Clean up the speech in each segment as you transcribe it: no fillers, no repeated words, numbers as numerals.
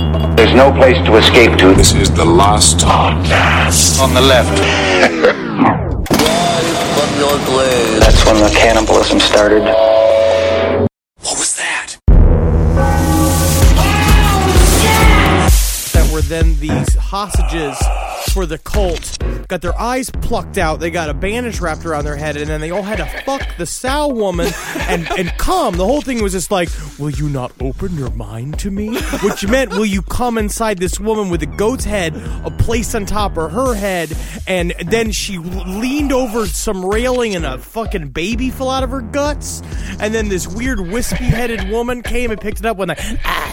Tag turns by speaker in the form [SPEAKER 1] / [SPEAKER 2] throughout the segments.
[SPEAKER 1] There's no place to escape to.
[SPEAKER 2] This is the last podcast.
[SPEAKER 1] On the left. That's when the cannibalism started.
[SPEAKER 2] What was that?
[SPEAKER 3] That were then these hostages for the cult got their eyes plucked out, they got a bandage wrapped around their head, and then they all had to fuck the sow woman and come. The whole thing was just like, will you not open your mind to me? Which meant, will you come inside this woman with a goat's head placed on top of her head, and then she leaned over some railing and a fucking baby fell out of her guts, and then this weird wispy-headed woman came and picked it up when and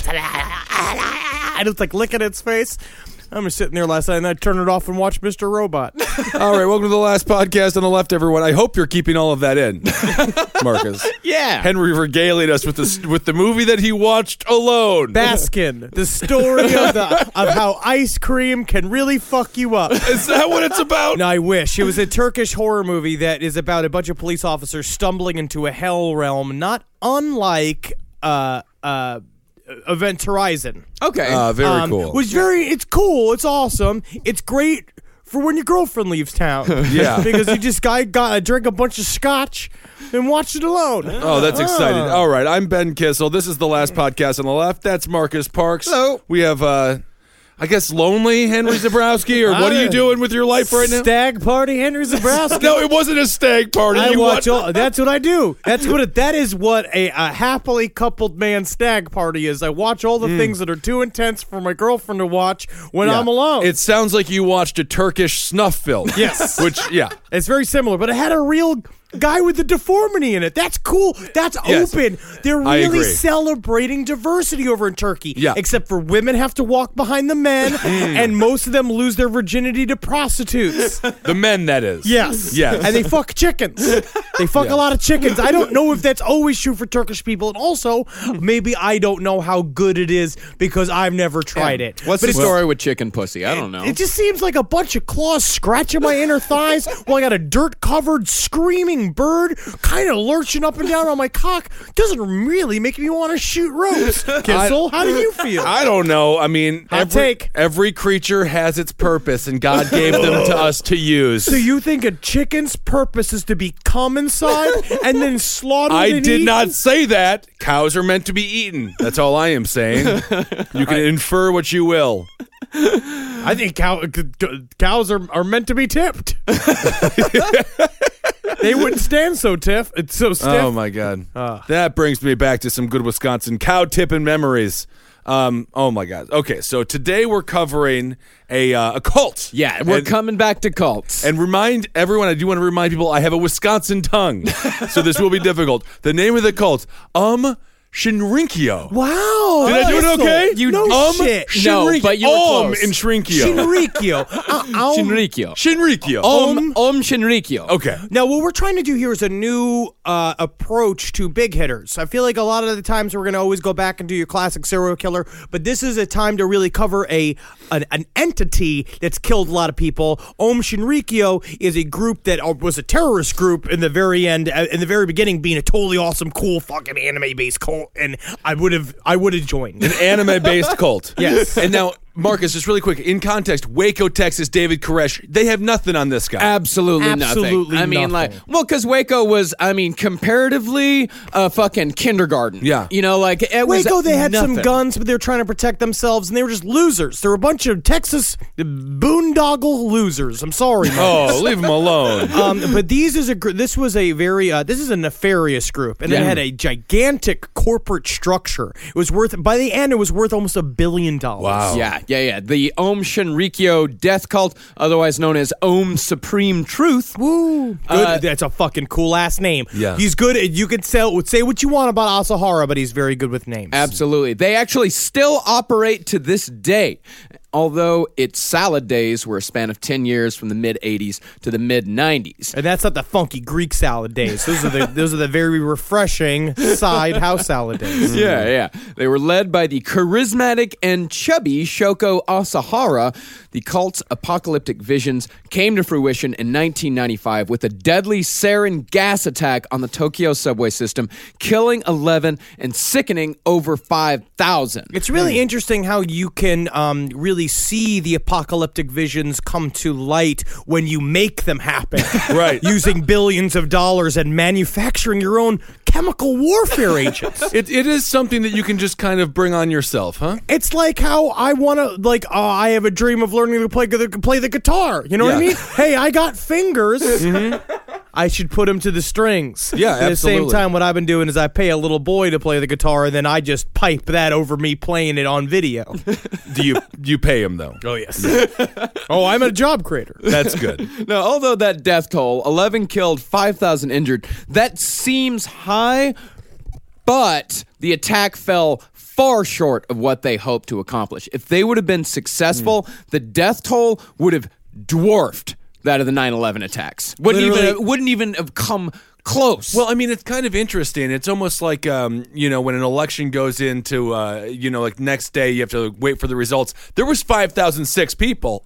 [SPEAKER 3] it's like licking its face. I was sitting there last night and I turned it off and watched Mr. Robot.
[SPEAKER 4] All right, welcome to the last podcast on the left, everyone. I hope you're keeping all of that in, Marcus.
[SPEAKER 3] Yeah.
[SPEAKER 4] Henry regaling us with the movie that he watched alone.
[SPEAKER 3] Baskin, the story of how ice cream can really fuck you up.
[SPEAKER 4] Is that what it's about?
[SPEAKER 3] No, I wish. It was a Turkish horror movie that is about a bunch of police officers stumbling into a hell realm, not unlike Event Horizon.
[SPEAKER 5] Okay.
[SPEAKER 4] Very cool.
[SPEAKER 3] It's cool. It's awesome. It's great for when your girlfriend leaves town.
[SPEAKER 4] Yeah.
[SPEAKER 3] Because you just got to drink a bunch of scotch and watch it alone.
[SPEAKER 4] Oh, that's exciting. All right, I'm Ben Kissel. This is the last podcast on the left. That's Marcus Parks.
[SPEAKER 5] Hello.
[SPEAKER 4] We have, I guess, lonely Henry Zabrowski, or what are you doing with your life right now?
[SPEAKER 3] Stag party, Henry Zabrowski.
[SPEAKER 4] No, it wasn't a stag party.
[SPEAKER 3] That's what I do. That is what a happily coupled man stag party is. I watch all the things that are too intense for my girlfriend to watch when I'm alone.
[SPEAKER 4] It sounds like you watched a Turkish snuff film.
[SPEAKER 3] Yes.
[SPEAKER 4] It's
[SPEAKER 3] very similar, but it had a real guy with the deformity in it. That's cool. That's open. They're really celebrating diversity over in Turkey.
[SPEAKER 4] Yeah.
[SPEAKER 3] Except for women have to walk behind the men, and most of them lose their virginity to prostitutes.
[SPEAKER 4] The men, that is.
[SPEAKER 3] Yes.
[SPEAKER 4] Yes.
[SPEAKER 3] And they fuck chickens. They fuck a lot of chickens. I don't know if that's always true for Turkish people. And also, maybe I don't know how good it is because I've never tried it.
[SPEAKER 5] What's the story with chicken pussy? I don't know.
[SPEAKER 3] It just seems like a bunch of claws scratching my inner thighs while I got a dirt-covered, screaming bird kind of lurching up and down on my cock. Doesn't really make me want to shoot ropes. Kissel, how do you feel?
[SPEAKER 4] I don't know. I mean,
[SPEAKER 3] take.
[SPEAKER 4] Every creature has its purpose, and God gave them to us to use.
[SPEAKER 3] So you think a chicken's purpose is to be come inside and then slaughtered
[SPEAKER 4] I
[SPEAKER 3] and
[SPEAKER 4] did
[SPEAKER 3] eaten?
[SPEAKER 4] not say that. Cows are meant to be eaten. That's all I am saying. You can infer what you will.
[SPEAKER 3] I think cows are meant to be tipped. They wouldn't stand so stiff. It's so stiff.
[SPEAKER 4] Oh, my God. That brings me back to some good Wisconsin cow tipping memories. Oh, my God. Okay, so today we're covering a cult.
[SPEAKER 5] Yeah, we're coming back to cults.
[SPEAKER 4] And remind everyone, I do want to remind people, I have a Wisconsin tongue, so this will be difficult. The name of the cult, Shinrinkyo.
[SPEAKER 3] Wow.
[SPEAKER 4] Did I do it okay?
[SPEAKER 3] You shit.
[SPEAKER 5] No, but you were close.
[SPEAKER 4] In Shrinkyo.
[SPEAKER 3] Shinrikyo.
[SPEAKER 5] Shinrikyo.
[SPEAKER 4] Shinrikyo.
[SPEAKER 5] Shinrikyo.
[SPEAKER 4] Okay.
[SPEAKER 3] Now, what we're trying to do here is a new approach to big hitters. I feel like a lot of the times we're going to always go back and do your classic serial killer, but this is a time to really cover an entity that's killed a lot of people. Shinrikyo is a group that was a terrorist group in the very end, in the very beginning, being a totally awesome, cool, fucking anime-based cult, and I would have joined.
[SPEAKER 4] An anime-based cult.
[SPEAKER 3] Yes.
[SPEAKER 4] And now, Marcus, just really quick, in context, Waco, Texas, David Koresh, they have nothing on this guy.
[SPEAKER 5] Absolutely nothing. I mean,
[SPEAKER 3] nothing.
[SPEAKER 5] because Waco was, comparatively a fucking kindergarten.
[SPEAKER 4] Yeah.
[SPEAKER 5] You know, like, it was
[SPEAKER 3] Waco, they had
[SPEAKER 5] nothing.
[SPEAKER 3] some guns, but they were trying to protect themselves, and they were just losers. They were a bunch of Texas boondoggle losers. I'm sorry,
[SPEAKER 4] Oh, leave him alone.
[SPEAKER 3] but this is a nefarious group, and it had a gigantic corporate structure. It was by the end, it was worth almost $1 billion.
[SPEAKER 4] Wow.
[SPEAKER 5] Yeah. The Shinrikyo death cult, otherwise known as Om Supreme Truth.
[SPEAKER 3] Woo. Good. That's a fucking cool ass name.
[SPEAKER 4] Yeah.
[SPEAKER 3] He's good. You could say what you want about Asahara, but he's very good with names.
[SPEAKER 5] Absolutely. They actually still operate to this day. although its salad days were a span of 10 years from the mid-'80s to the mid-'90s.
[SPEAKER 3] And that's not the funky Greek salad days. Those are the very refreshing side house salad days.
[SPEAKER 5] Yeah. They were led by the charismatic and chubby Shoko Asahara. The cult's apocalyptic visions came to fruition in 1995 with a deadly sarin gas attack on the Tokyo subway system, killing 11 and sickening over 5,000.
[SPEAKER 3] It's really interesting how you can really see the apocalyptic visions come to light when you make them happen.
[SPEAKER 4] Right.
[SPEAKER 3] Using billions of dollars and manufacturing your own chemical warfare agents.
[SPEAKER 4] It is something that you can just kind of bring on yourself, huh?
[SPEAKER 3] It's like how I want to, I have a dream of learning to play the guitar. You know what I
[SPEAKER 4] Yeah.
[SPEAKER 3] mean? Hey, I got fingers. I should put them to the strings.
[SPEAKER 4] Yeah,
[SPEAKER 3] At the same
[SPEAKER 4] absolutely.
[SPEAKER 3] time, what I've been doing is I pay a little boy to play the guitar, and then I just pipe that over me playing it on video.
[SPEAKER 4] Do you pay him though?
[SPEAKER 3] Oh, yes. Oh, I'm a job creator.
[SPEAKER 4] That's good.
[SPEAKER 5] Now, although that death toll, 11 killed, 5,000 injured, that seems high, but the attack fell far short of what they hoped to accomplish. If they would have been successful, the death toll would have dwarfed that of the 9/11 attacks. Wouldn't even have come close.
[SPEAKER 4] Well, I mean, it's kind of interesting. It's almost like, when an election goes into, like next day, you have to wait for the results. There was 5,000 sick people.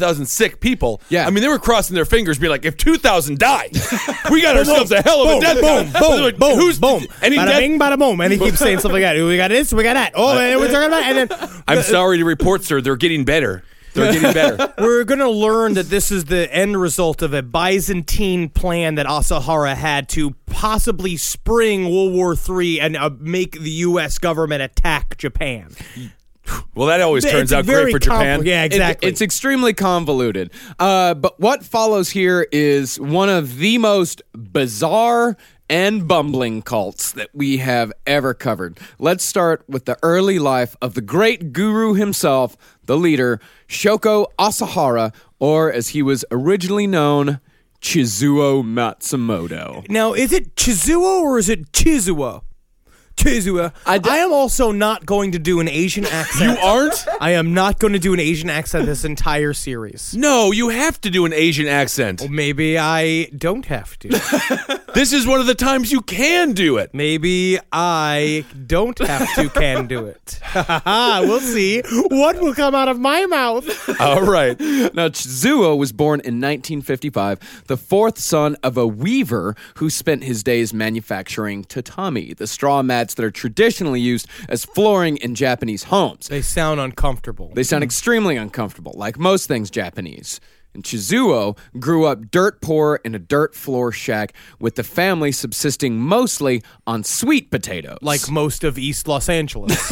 [SPEAKER 5] Yeah.
[SPEAKER 4] I mean, they were crossing their fingers, being like, if 2,000 die, we got ourselves a hell of a death toll.
[SPEAKER 3] Boom.
[SPEAKER 4] Any
[SPEAKER 3] Bada
[SPEAKER 4] death-
[SPEAKER 3] bing, bada boom. And he keeps saying something like that. We got this, we got that. Oh, and we're talking about and then
[SPEAKER 4] I'm sorry to report, sir, they're getting better. They're getting better.
[SPEAKER 3] we're going to learn that this is the end result of a Byzantine plan that Asahara had to possibly spring World War III and make the U.S. government attack Japan.
[SPEAKER 4] Well, that always turns
[SPEAKER 3] It's
[SPEAKER 4] out
[SPEAKER 3] very
[SPEAKER 4] great for Japan.
[SPEAKER 3] Yeah, exactly.
[SPEAKER 5] It's extremely convoluted. But what follows here is one of the most bizarre and bumbling cults that we have ever covered. Let's start with the early life of the great guru himself, the leader, Shoko Asahara, or as he was originally known, Chizuo Matsumoto.
[SPEAKER 3] Now, is it Chizuo or is it Chizuo? Chizuo. I am also not going to do an Asian accent.
[SPEAKER 4] You aren't?
[SPEAKER 3] I am not going to do an Asian accent this entire series.
[SPEAKER 4] No, you have to do an Asian accent.
[SPEAKER 3] Well, maybe I don't have to.
[SPEAKER 4] This is one of the times you can do it.
[SPEAKER 3] Maybe I don't have to can do it. We'll see what will come out of my mouth.
[SPEAKER 4] All right.
[SPEAKER 5] Now, Chizuo was born in 1955, the fourth son of a weaver who spent his days manufacturing tatami, the straw mats that are traditionally used as flooring in Japanese homes.
[SPEAKER 3] They sound uncomfortable.
[SPEAKER 5] They sound extremely uncomfortable, like most things Japanese. And Chizuo grew up dirt poor in a dirt floor shack with the family subsisting mostly on sweet potatoes.
[SPEAKER 3] Like most of East Los Angeles.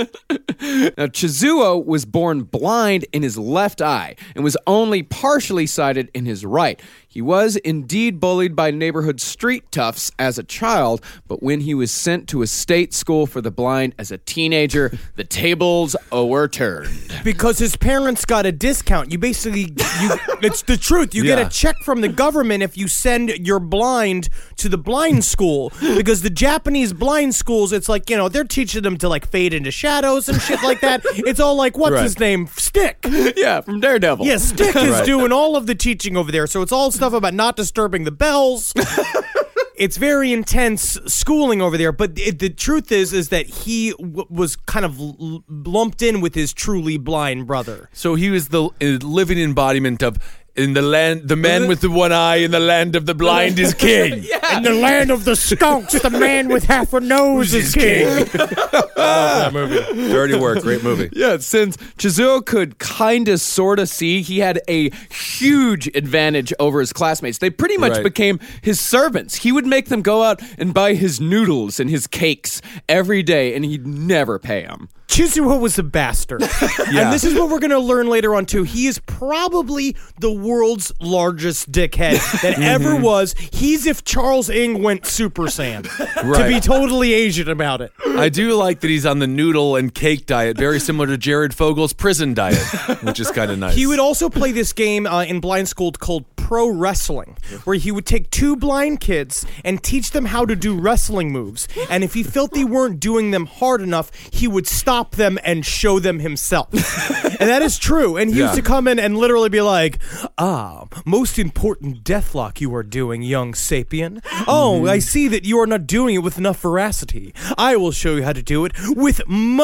[SPEAKER 5] Now, Chizuo was born blind in his left eye and was only partially sighted in his right. He was indeed bullied by neighborhood street toughs as a child, but when he was sent to a state school for the blind as a teenager, the tables were turned.
[SPEAKER 3] Because his parents got a discount. It's the truth. You get
[SPEAKER 4] Yeah.
[SPEAKER 3] a check from the government if you send your blind to the blind school. Because the Japanese blind schools, it's like, they're teaching them to like fade into shadows and shit like that. It's all like, what's
[SPEAKER 4] Right.
[SPEAKER 3] his name? Stick.
[SPEAKER 5] Yeah, from Daredevil.
[SPEAKER 3] Yeah, Stick is
[SPEAKER 4] Right.
[SPEAKER 3] doing all of the teaching over there. So it's all stuff about not disturbing the bells. It's very intense schooling over there, but the truth is that he was kind of lumped in with his truly blind brother.
[SPEAKER 4] So he was the living embodiment of in the land, the man with the one eye in the land of the blind is king.
[SPEAKER 3] In the land of the skunks, the man with half a nose is king.
[SPEAKER 4] That movie. Dirty work. Great movie.
[SPEAKER 5] Yeah, since Chizuo could kind of sort of see, he had a huge advantage over his classmates. They pretty much
[SPEAKER 4] Right.
[SPEAKER 5] became his servants. He would make them go out and buy his noodles and his cakes every day, and he'd never pay them.
[SPEAKER 3] Chizuo was a bastard. And this is what we're going to learn later on, too. He is probably the world's largest dickhead that ever was. He's if Charles Ng went Super Saiyan. To
[SPEAKER 4] Right.
[SPEAKER 3] be totally Asian about it.
[SPEAKER 4] I do like that he's on the noodle and cake diet, very similar to Jared Fogel's prison diet, which is kind of nice.
[SPEAKER 3] He would also play this game in blind school called pro wrestling, where he would take 2 blind kids and teach them how to do wrestling moves. And if he felt they weren't doing them hard enough, he would stop them and show them himself. And that is true. And he used to come in and literally be like, most important deathlock you are doing, young sapien. Oh, I see that you are not doing it with enough veracity. I will show you how to do it with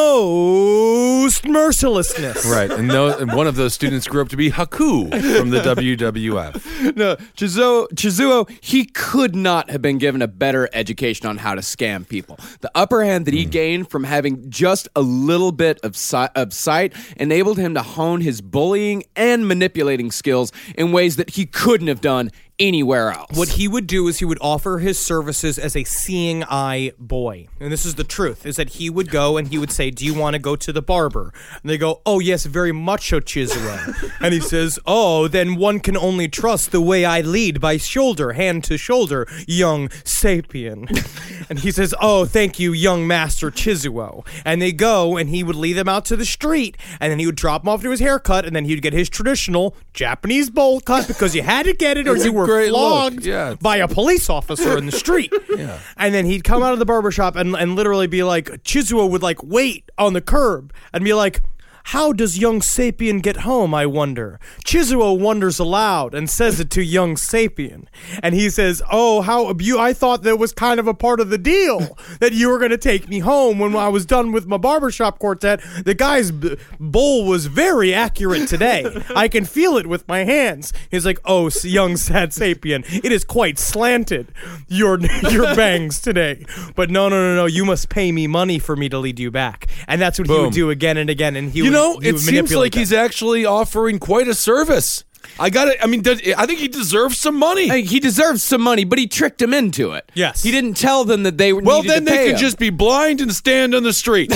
[SPEAKER 3] most mercilessness.
[SPEAKER 4] Right, and one of those students grew up to be Haku from the WWF.
[SPEAKER 5] No, Chizuo, he could not have been given a better education on how to scam people. The upper hand that he gained from having just a little bit of sight enabled him to hone his bullying and manipulating skills in ways that he couldn't have done anywhere else.
[SPEAKER 3] What he would do is he would offer his services as a seeing eye boy. And this is the truth, is that he would go and he would say, do you want to go to the barber? And they go, oh, yes, very much so, Chizuo. And he says, oh, then one can only trust the way I lead by shoulder, hand to shoulder, young sapien. And he says, oh, thank you, young master Chizuo. And they go and he would lead them out to the street and then he would drop them off to his haircut and then he'd get his traditional Japanese bowl cut because you had to get it or you were flogged by a police officer in the street. And then he'd come out of the barbershop and literally be like, Chizuo would like wait on the curb and be like, how does young sapien get home, I wonder? Chizuo wonders aloud and says it to young sapien. And he says, oh, I thought that was kind of a part of the deal, that you were going to take me home when I was done with my barbershop quartet. The guy's bowl was very accurate today. I can feel it with my hands. He's like, oh, young sad sapien, it is quite slanted, your bangs today. But no, you must pay me money for me to lead you back. And that's what he would do again and again. And he
[SPEAKER 4] it seems like he's actually offering quite a service. I think he deserves some money.
[SPEAKER 5] Hey, he deserves some money, but he tricked him into it.
[SPEAKER 3] Yes.
[SPEAKER 5] He didn't tell them that they needed to pay him.
[SPEAKER 4] Well, then they could just be blind and stand on the street.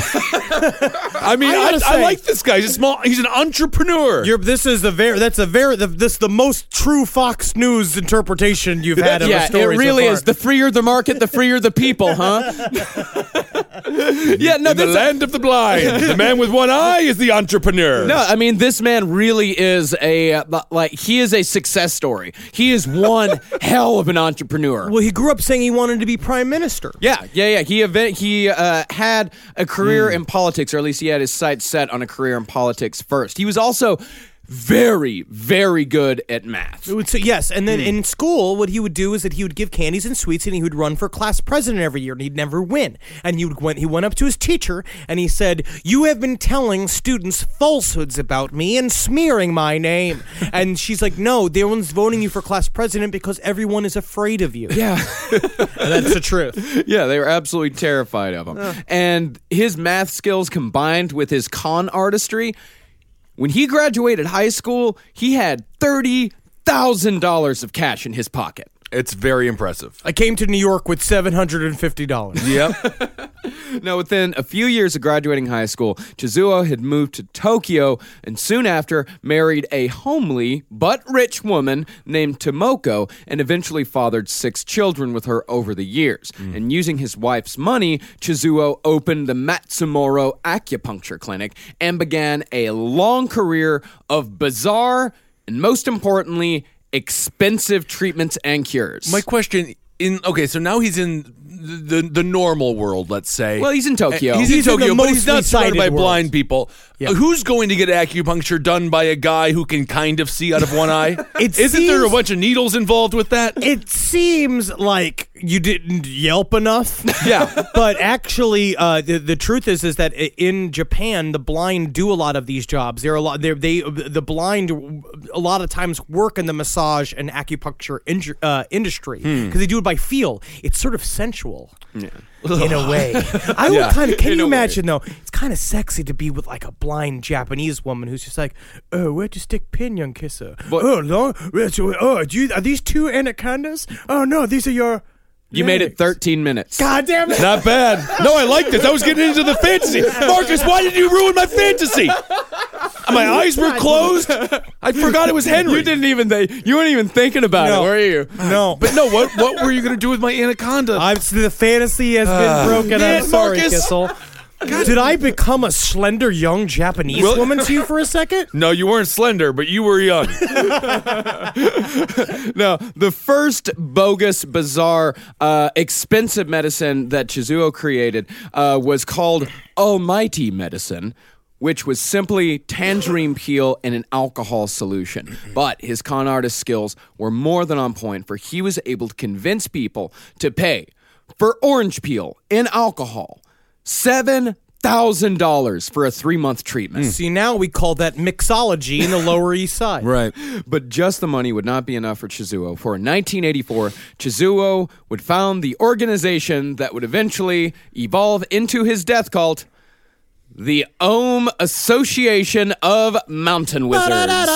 [SPEAKER 4] I mean, I like this guy. He's an entrepreneur.
[SPEAKER 3] This is the most true Fox News interpretation you've had of a story.
[SPEAKER 5] It really
[SPEAKER 3] so far.
[SPEAKER 5] is. The freer the market, the freer the people, huh?
[SPEAKER 4] In the land of the blind, the man with one eye is the entrepreneur.
[SPEAKER 5] No, I mean, this man really is he is a success story. He is one hell of an entrepreneur.
[SPEAKER 3] Well, he grew up saying he wanted to be prime minister.
[SPEAKER 5] Yeah. He had a career in politics, or at least he had his sights set on a career in politics first. He was also very, very good at math.
[SPEAKER 3] So, yes, and then in school, what he would do is that he would give candies and sweets, and he would run for class president every year, and he'd never win. And he went up to his teacher, and he said, "You have been telling students falsehoods about me and smearing my name." And she's like, "No, everyone's voting you for class president because everyone is afraid of you."
[SPEAKER 5] Yeah.
[SPEAKER 3] And that's the truth.
[SPEAKER 5] Yeah, they were absolutely terrified of him. And his math skills combined with his con artistry, when he graduated high school, he had $30,000 of cash in his pocket.
[SPEAKER 4] It's very impressive.
[SPEAKER 3] I came to New York with $750.
[SPEAKER 4] Yep.
[SPEAKER 5] Now, within a few years of graduating high school, Chizuo had moved to Tokyo and soon after married a homely but rich woman named Tomoko and eventually fathered 6 children with her over the years. And using his wife's money, Chizuo opened the Matsumoro Acupuncture Clinic and began a long career of bizarre and, most importantly, expensive treatments and cures.
[SPEAKER 4] My question so now he's in the normal world, let's say.
[SPEAKER 5] Well, he's in Tokyo.
[SPEAKER 4] He's in Tokyo, but he's not surrounded by
[SPEAKER 3] world.
[SPEAKER 4] blind people.
[SPEAKER 3] Yeah.
[SPEAKER 4] Who's going to get acupuncture done by a guy who can kind of see out of one eye? Isn't there a bunch of needles involved with that?
[SPEAKER 3] It seems like you didn't Yelp enough.
[SPEAKER 4] Yeah.
[SPEAKER 3] But actually, the truth is that in Japan, the blind do a lot of these jobs. The blind a lot of times work in the massage and acupuncture industry because they do it by feel. It's sort of sensual. Yeah. In a way. Can you imagine, though? It's kind of sexy to be with, like, a blind Japanese woman who's just like, oh, where'd you stick pin, young kisser? Oh, no. Are these 2 anacondas? Oh, no, these are your...
[SPEAKER 5] You made it 13 minutes.
[SPEAKER 3] God damn it.
[SPEAKER 4] Not bad. No, I like this. I was getting into the fantasy. Marcus, why did you ruin my fantasy? My eyes were closed. I forgot it was Henry.
[SPEAKER 5] You weren't even thinking about it, were you?
[SPEAKER 3] No.
[SPEAKER 4] But no, what were you going to do with my anaconda?
[SPEAKER 3] The fantasy has been broken. I'm sorry,
[SPEAKER 4] Marcus.
[SPEAKER 3] Kissel. Did I become a slender young Japanese woman to you for a second?
[SPEAKER 4] No, you weren't slender, but you were young.
[SPEAKER 5] No, the first bogus, bizarre, expensive medicine that Chizuo created was called Almighty Medicine, which was simply tangerine peel in an alcohol solution. But his con artist skills were more than on point, for he was able to convince people to pay for orange peel in alcohol $7,000 for a 3-month treatment.
[SPEAKER 3] See, now we call that mixology in the Lower East Side.
[SPEAKER 4] Right.
[SPEAKER 5] But just the money would not be enough for Chizuo. For in 1984, Chizuo would found the organization that would eventually evolve into his death cult, the Ohm Association of Mountain Wizards.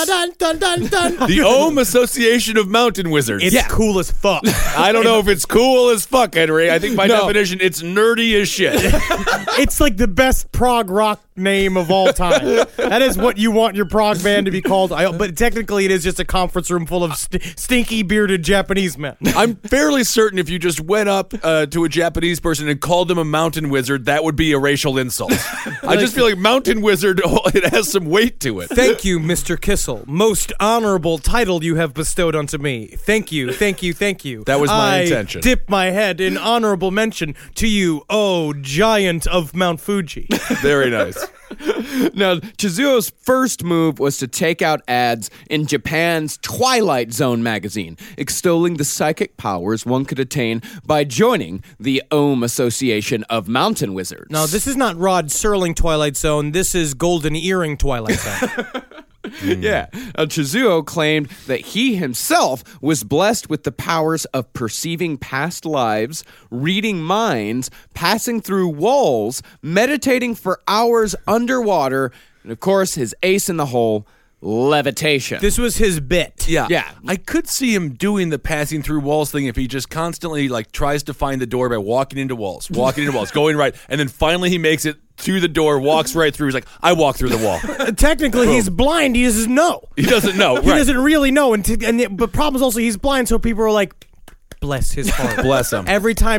[SPEAKER 4] The Ohm Association of Mountain Wizards.
[SPEAKER 3] It's cool as fuck.
[SPEAKER 4] I don't know if it's cool as fuck, Henry. I think by
[SPEAKER 3] No.
[SPEAKER 4] definition, it's nerdy as shit.
[SPEAKER 3] It's like the best prog rock name of all time. That is what you want your prog band to be called. But technically, it is just a conference room full of stinky bearded Japanese men.
[SPEAKER 4] I'm fairly certain if you just went up to a Japanese person and called them a mountain wizard, that would be a racial insult. I just feel like mountain wizard, it has some weight to it.
[SPEAKER 3] Thank you, Mr. Kissel. Most honorable title you have bestowed unto me. Thank you, thank you, thank you.
[SPEAKER 4] That was my
[SPEAKER 3] I
[SPEAKER 4] intention.
[SPEAKER 3] dip my head in honorable mention to you, oh, giant of Mount Fuji.
[SPEAKER 4] Very nice.
[SPEAKER 5] Now, Chizuo's first move was to take out ads in Japan's Twilight Zone magazine, extolling the psychic powers one could attain by joining the Ohm Association of Mountain Wizards.
[SPEAKER 3] No, this is not Rod Serling Twilight Zone. This is Golden Earring Twilight Zone.
[SPEAKER 5] Yeah. Chizuo claimed that he himself was blessed with the powers of perceiving past lives, reading minds, passing through walls, meditating for hours underwater, and of course, his ace in the hole, levitation.
[SPEAKER 3] This was his bit.
[SPEAKER 5] Yeah.
[SPEAKER 4] I could see him doing the passing through walls thing if he just constantly tries to find the door by walking into walls, going right, and then finally he makes it through the door, walks right through. He's like, I walk through the wall.
[SPEAKER 3] Technically, he's blind. He doesn't know.
[SPEAKER 4] He doesn't know.
[SPEAKER 3] He doesn't really know. But problem is also he's blind, so people are like, bless his heart.
[SPEAKER 4] Bless him.
[SPEAKER 3] Every time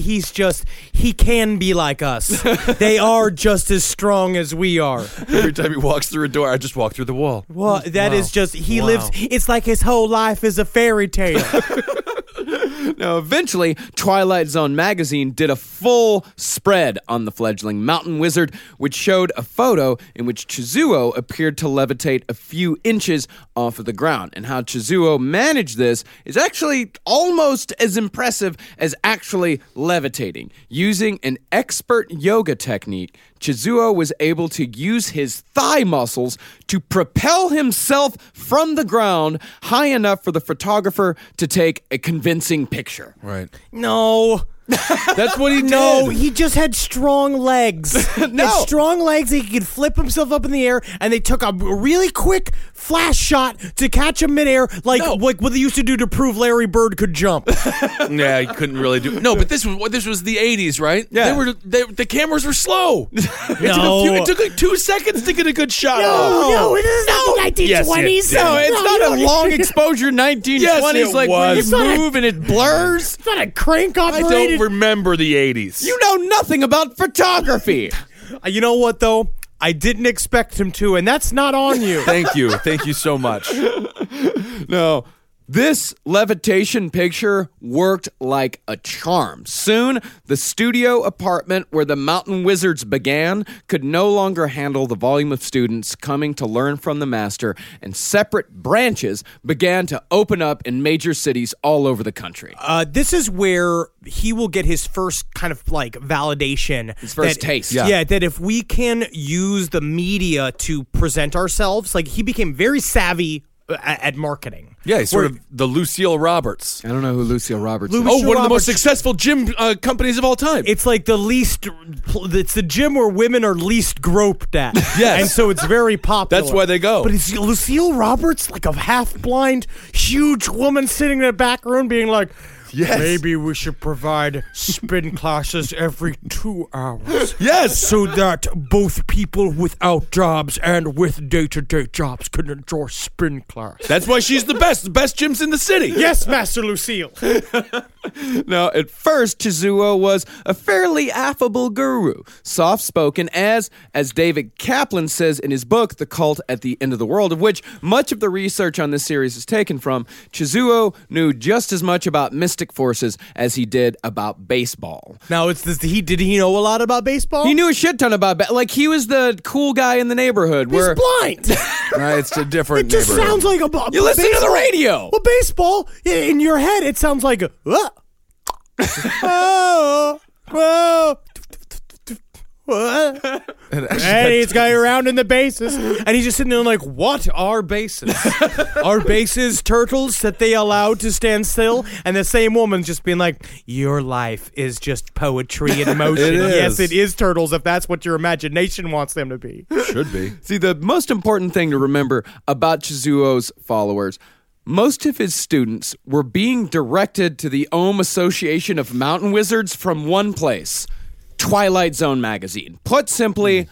[SPEAKER 3] he can be like us. They are just as strong as we are.
[SPEAKER 4] Every time he walks through a door, I just walk through the wall.
[SPEAKER 3] Well, that is just, he lives, it's like his whole life is a fairy tale.
[SPEAKER 5] Now, eventually, Twilight Zone magazine did a full spread on the fledgling mountain wizard, which showed a photo in which Chizuo appeared to levitate a few inches off of the ground. And how Chizuo managed this is actually almost as impressive as actually levitating. Using an expert yoga technique, Chizuo was able to use his thigh muscles to propel himself from the ground high enough for the photographer to take a convincing picture.
[SPEAKER 4] Right.
[SPEAKER 3] No.
[SPEAKER 4] That's what he did.
[SPEAKER 3] No, he just had strong legs.
[SPEAKER 5] No.
[SPEAKER 3] Had strong legs. He could flip himself up in the air, and they took a really quick flash shot to catch him midair, like what they used to do to prove Larry Bird could jump.
[SPEAKER 4] Yeah, he couldn't really do. No, but this was the 80s, right?
[SPEAKER 5] Yeah.
[SPEAKER 4] The cameras were slow.
[SPEAKER 3] No.
[SPEAKER 4] It took like 2 seconds to get a good shot.
[SPEAKER 3] No, this is not the 1920s.
[SPEAKER 4] Yes, it did.
[SPEAKER 5] No, it's not a long exposure 1920s
[SPEAKER 4] Yes, it
[SPEAKER 5] like where
[SPEAKER 4] was.
[SPEAKER 5] you move and it blurs.
[SPEAKER 3] It's not a crank
[SPEAKER 4] I
[SPEAKER 3] operated.
[SPEAKER 4] don't remember the 80s.
[SPEAKER 5] You know nothing about photography.
[SPEAKER 3] You know what, though? I didn't expect him to, and that's not on you.
[SPEAKER 4] Thank you. Thank you so much.
[SPEAKER 5] No, this levitation picture worked like a charm. Soon, the studio apartment where the Mountain Wizards began could no longer handle the volume of students coming to learn from the master, and separate branches began to open up in major cities all over the country.
[SPEAKER 3] This is where he will get his first kind of like validation.
[SPEAKER 5] His first
[SPEAKER 3] that-
[SPEAKER 5] taste.
[SPEAKER 3] Yeah, that if we can use the media to present ourselves, like he became very savvy at marketing.
[SPEAKER 4] Yeah, he's sort of the Lucille Roberts.
[SPEAKER 5] I don't know who Lucille Roberts is.
[SPEAKER 3] Lucille
[SPEAKER 4] One of the most
[SPEAKER 3] Roberts.
[SPEAKER 4] successful gym companies of all time.
[SPEAKER 3] It's like it's the gym where women are least groped at.
[SPEAKER 4] Yes.
[SPEAKER 3] And so it's very popular.
[SPEAKER 4] That's why they go.
[SPEAKER 3] But it's Lucille Roberts, like a half-blind, huge woman sitting in the back room being like,
[SPEAKER 4] Yes.
[SPEAKER 3] maybe we should provide spin classes every 2 hours.
[SPEAKER 4] Yes.
[SPEAKER 3] So that both people without jobs and with day-to-day jobs can enjoy spin class.
[SPEAKER 4] That's why she's the best. The best gyms in the city.
[SPEAKER 3] Yes, Master Lucille.
[SPEAKER 5] Now, at first, Chizuo was a fairly affable guru, soft-spoken, as David Kaplan says in his book, The Cult at the End of the World, of which much of the research on this series is taken from. Chizuo knew just as much about mystic forces as he did about baseball.
[SPEAKER 3] Now, did he know a lot about baseball?
[SPEAKER 5] He knew a shit ton about like he was the cool guy in the neighborhood.
[SPEAKER 3] He's blind.
[SPEAKER 4] It's a different
[SPEAKER 3] It just
[SPEAKER 4] neighborhood.
[SPEAKER 3] sounds like
[SPEAKER 5] You listen to the radio.
[SPEAKER 3] Well, baseball, in your head, it sounds like oh, whoa. And he's going around in the bases, and he's just sitting there like, what are bases? Are bases turtles that they allowed to stand still? And the same woman's just being like, your life is just poetry in motion.
[SPEAKER 4] It is.
[SPEAKER 3] Yes, it is turtles if that's what your imagination wants them to be.
[SPEAKER 4] Should be.
[SPEAKER 5] See, the most important thing to remember about Chizuo's followers, most of his students were being directed to the Ohm Association of Mountain Wizards from one place, Twilight Zone magazine. Put simply,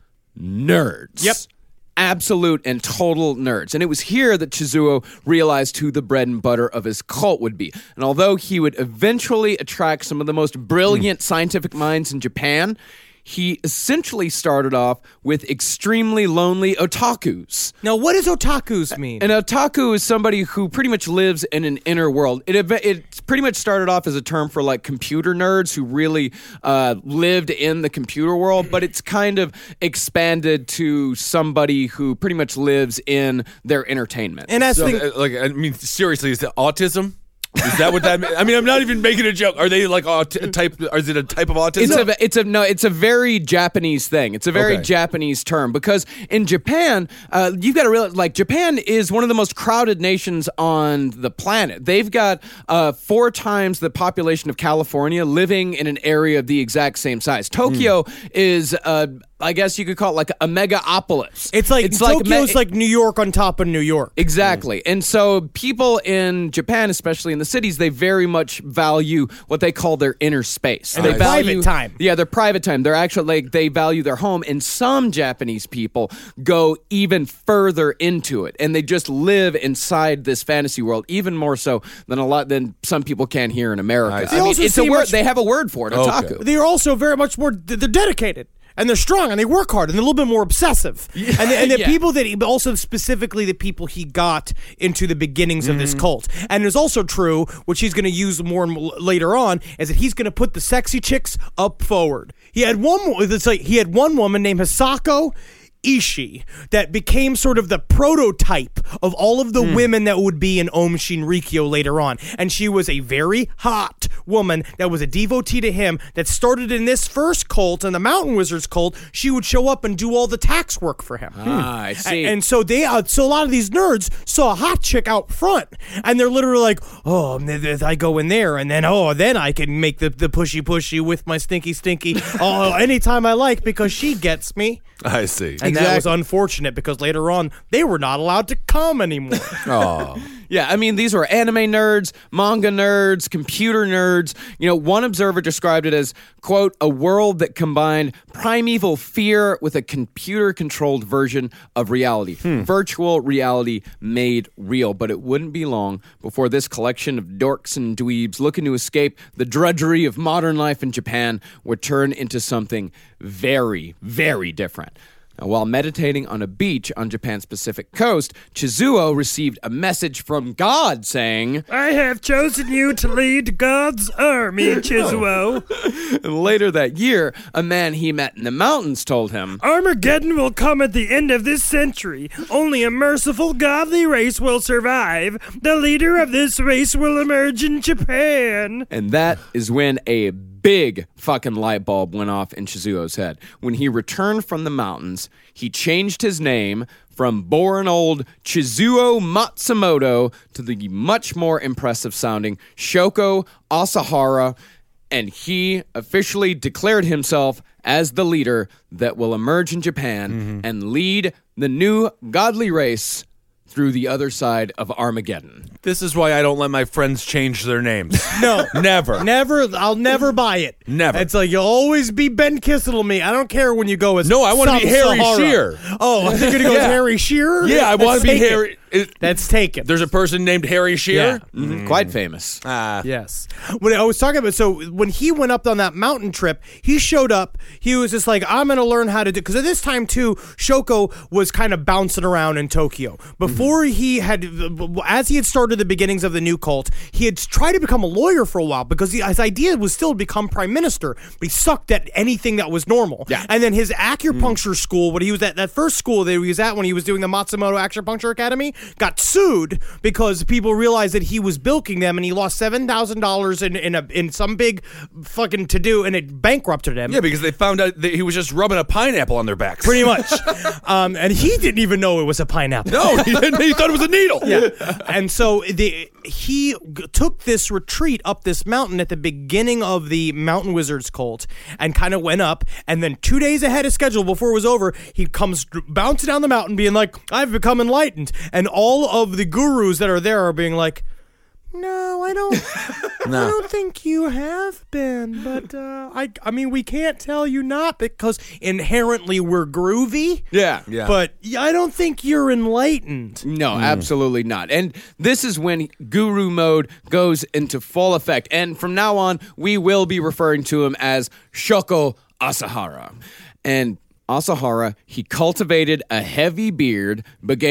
[SPEAKER 5] nerds.
[SPEAKER 3] Yep.
[SPEAKER 5] Absolute and total nerds. And it was here that Chizuo realized who the bread and butter of his cult would be. And although he would eventually attract some of the most brilliant scientific minds in Japan, he essentially started off with extremely lonely otakus.
[SPEAKER 3] Now, what does otakus mean?
[SPEAKER 5] An otaku is somebody who pretty much lives in an inner world. It pretty much started off as a term for like computer nerds who really lived in the computer world, but it's kind of expanded to somebody who pretty much lives in their entertainment.
[SPEAKER 3] And that's
[SPEAKER 4] So,
[SPEAKER 3] the
[SPEAKER 4] seriously, is it autism? Is that what that means? I mean, I'm not even making a joke. Are they like a type? Is it a type of autism?
[SPEAKER 5] It's a very Japanese thing. It's a very Japanese term because in Japan, you've got to realize, like, Japan is one of the most crowded nations on the planet. They've got 4 times the population of California living in an area of the exact same size. Tokyo is, I guess you could call it like a megapolis.
[SPEAKER 3] It's Tokyo's like New York on top of New York.
[SPEAKER 5] Exactly. And so people in Japan, especially in the cities, they very much value what they call their inner space.
[SPEAKER 3] And
[SPEAKER 5] they
[SPEAKER 3] their
[SPEAKER 5] value
[SPEAKER 3] private time.
[SPEAKER 5] Yeah, their private time. They're actually they value their home, and some Japanese people go even further into it, and they just live inside this fantasy world, even more so than some people can here in America.
[SPEAKER 3] They also
[SPEAKER 5] it's a
[SPEAKER 3] seem
[SPEAKER 5] word.
[SPEAKER 3] much-
[SPEAKER 5] They have a word for it, otaku.
[SPEAKER 3] They're also very much more, they're dedicated. And they're strong, and they work hard, and they're a little bit more obsessive. And the people that he, but also specifically the people he got into the beginnings of this cult. And it's also true, which he's going to use more later on, is that he's going to put the sexy chicks up forward. He had one woman named Hisako Ishii that became sort of the prototype of all of the women that would be in Om Shinrikyo later on. And she was a very hot woman that was a devotee to him that started in this first cult, and the Mountain Wizards cult. She would show up and do all the tax work for him.
[SPEAKER 5] I see.
[SPEAKER 3] And so so a lot of these nerds saw a hot chick out front, and they're literally like, oh, I go in there, and then I can make the pushy with my stinky, anytime I like, because she gets me.
[SPEAKER 4] I see.
[SPEAKER 3] And that was unfortunate because later on, they were not allowed to come anymore.
[SPEAKER 4] Oh.
[SPEAKER 5] Yeah, I mean, these were anime nerds, manga nerds, computer nerds. You know, one observer described it as, quote, a world that combined primeval fear with a computer-controlled version of reality. Virtual reality made real. But it wouldn't be long before this collection of dorks and dweebs looking to escape the drudgery of modern life in Japan would turn into something very, very different. Now, while meditating on a beach on Japan's Pacific coast, Chizuo received a message from God saying,
[SPEAKER 3] I have chosen you to lead God's army, Chizuo.
[SPEAKER 5] And later that year, a man he met in the mountains told him,
[SPEAKER 3] Armageddon will come at the end of this century. Only a merciful, godly race will survive. The leader of this race will emerge in Japan.
[SPEAKER 5] and that is when a big fucking light bulb went off in Chizuo's head. When he returned from the mountains, he changed his name from boring old Chizuo Matsumoto to the much more impressive sounding Shoko Asahara, and he officially declared himself as the leader that will emerge in Japan and lead the new godly race through the other side of Armageddon.
[SPEAKER 4] This is why I don't let my friends change their names.
[SPEAKER 3] No.
[SPEAKER 4] Never.
[SPEAKER 3] I'll never buy it.
[SPEAKER 4] Never.
[SPEAKER 3] It's like, you'll always be Ben Kissel to me. I don't care when you go as
[SPEAKER 4] No, I want to be Harry
[SPEAKER 3] Sahara.
[SPEAKER 4] Shearer.
[SPEAKER 3] Oh, I think you're going to go as Harry Shearer?
[SPEAKER 4] Yeah, I want to be
[SPEAKER 3] Take it.
[SPEAKER 4] Harry.
[SPEAKER 3] That's taken.
[SPEAKER 4] There's a person named Harry Shearer.
[SPEAKER 5] Quite famous.
[SPEAKER 3] Yes. When I was talking about, so when he went up on that mountain trip, he showed up. He was just like, I'm going to learn how to do, because at this time too, Shoko was kind of bouncing around in Tokyo. Before he had, as he had started the beginnings of the new cult, he had tried to become a lawyer for a while because his idea was still to become prime minister, but he sucked at anything that was normal.
[SPEAKER 5] Yeah.
[SPEAKER 3] And then his acupuncture school, when he was at that first school that he was at when he was doing the Matsumoto Acupuncture Academy, got sued because people realized that he was bilking them, and he lost $7,000 in some big fucking to-do, and it bankrupted him.
[SPEAKER 4] Yeah, because they found out that he was just rubbing a pineapple on their backs.
[SPEAKER 3] Pretty much. And he didn't even know it was a pineapple.
[SPEAKER 4] No, he didn't. He thought it was a needle.
[SPEAKER 3] Yeah. And so he took this retreat up this mountain at the beginning of the Mountain Wizards cult and kind of went up, and then 2 days ahead of schedule before it was over, he comes bouncing down the mountain being like, I've become enlightened. And all of the gurus that are there are being like, no, I don't think you have been, but I mean, we can't tell you not because inherently we're groovy.
[SPEAKER 5] Yeah.
[SPEAKER 3] But I don't think you're enlightened.
[SPEAKER 5] No, absolutely not. And this is when guru mode goes into full effect. And from now on, we will be referring to him as Shoko Asahara. And Asahara, he cultivated a heavy beard,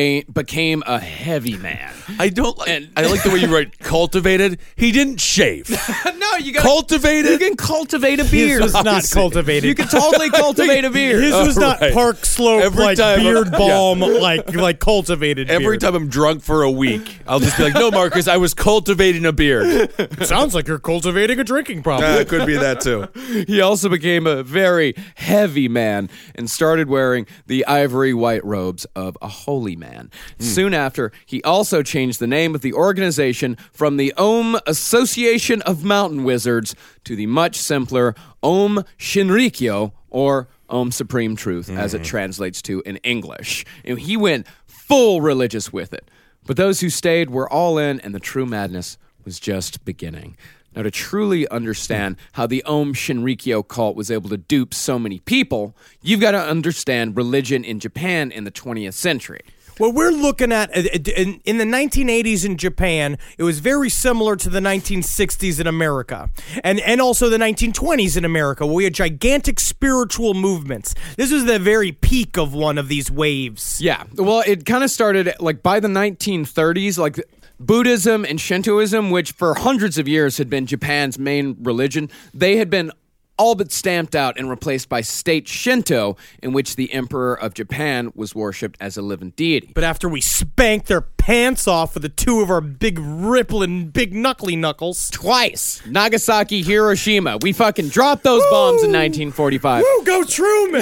[SPEAKER 5] became a heavy man.
[SPEAKER 4] I like the way you write cultivated. He didn't shave.
[SPEAKER 5] No, you got
[SPEAKER 4] cultivated.
[SPEAKER 5] You can cultivate a beard.
[SPEAKER 3] His was not cultivated.
[SPEAKER 5] You can totally cultivate a beard.
[SPEAKER 3] His was not
[SPEAKER 4] right.
[SPEAKER 3] Park Slope
[SPEAKER 4] Every time
[SPEAKER 3] beard balm like cultivated.
[SPEAKER 4] Every
[SPEAKER 3] beard.
[SPEAKER 4] time I'm drunk for a week, I'll just be like, no, Marcus, I was cultivating a beard.
[SPEAKER 3] Sounds like you're cultivating a drinking problem.
[SPEAKER 4] It could be that too.
[SPEAKER 5] He also became a very heavy man and started wearing the ivory white robes of a holy man. Soon after, he also changed the name of the organization from the Om Association of Mountain Wizards to the much simpler Om Shinrikyo, or Om Supreme Truth, as it translates to in English. And he went full religious with it. But those who stayed were all in, and the true madness was just beginning. Now, to truly understand how the Om Shinrikyo cult was able to dupe so many people, you've got to understand religion in Japan in the 20th century.
[SPEAKER 3] What we're looking at in the 1980s in Japan, it was very similar to the 1960s in America, and also the 1920s in America, where we had gigantic spiritual movements. This was the very peak of one of these waves.
[SPEAKER 5] Yeah, well, it kind of started like by the 1930s, like Buddhism and Shintoism, which for hundreds of years had been Japan's main religion, they had been all but stamped out and replaced by state Shinto, in which the Emperor of Japan was worshipped as a living deity.
[SPEAKER 3] But after we spanked their pants off with the two of our big rippling, big knuckly knuckles.
[SPEAKER 5] Twice. Nagasaki, Hiroshima. We fucking dropped those bombs in 1945.
[SPEAKER 3] Woo, go Truman!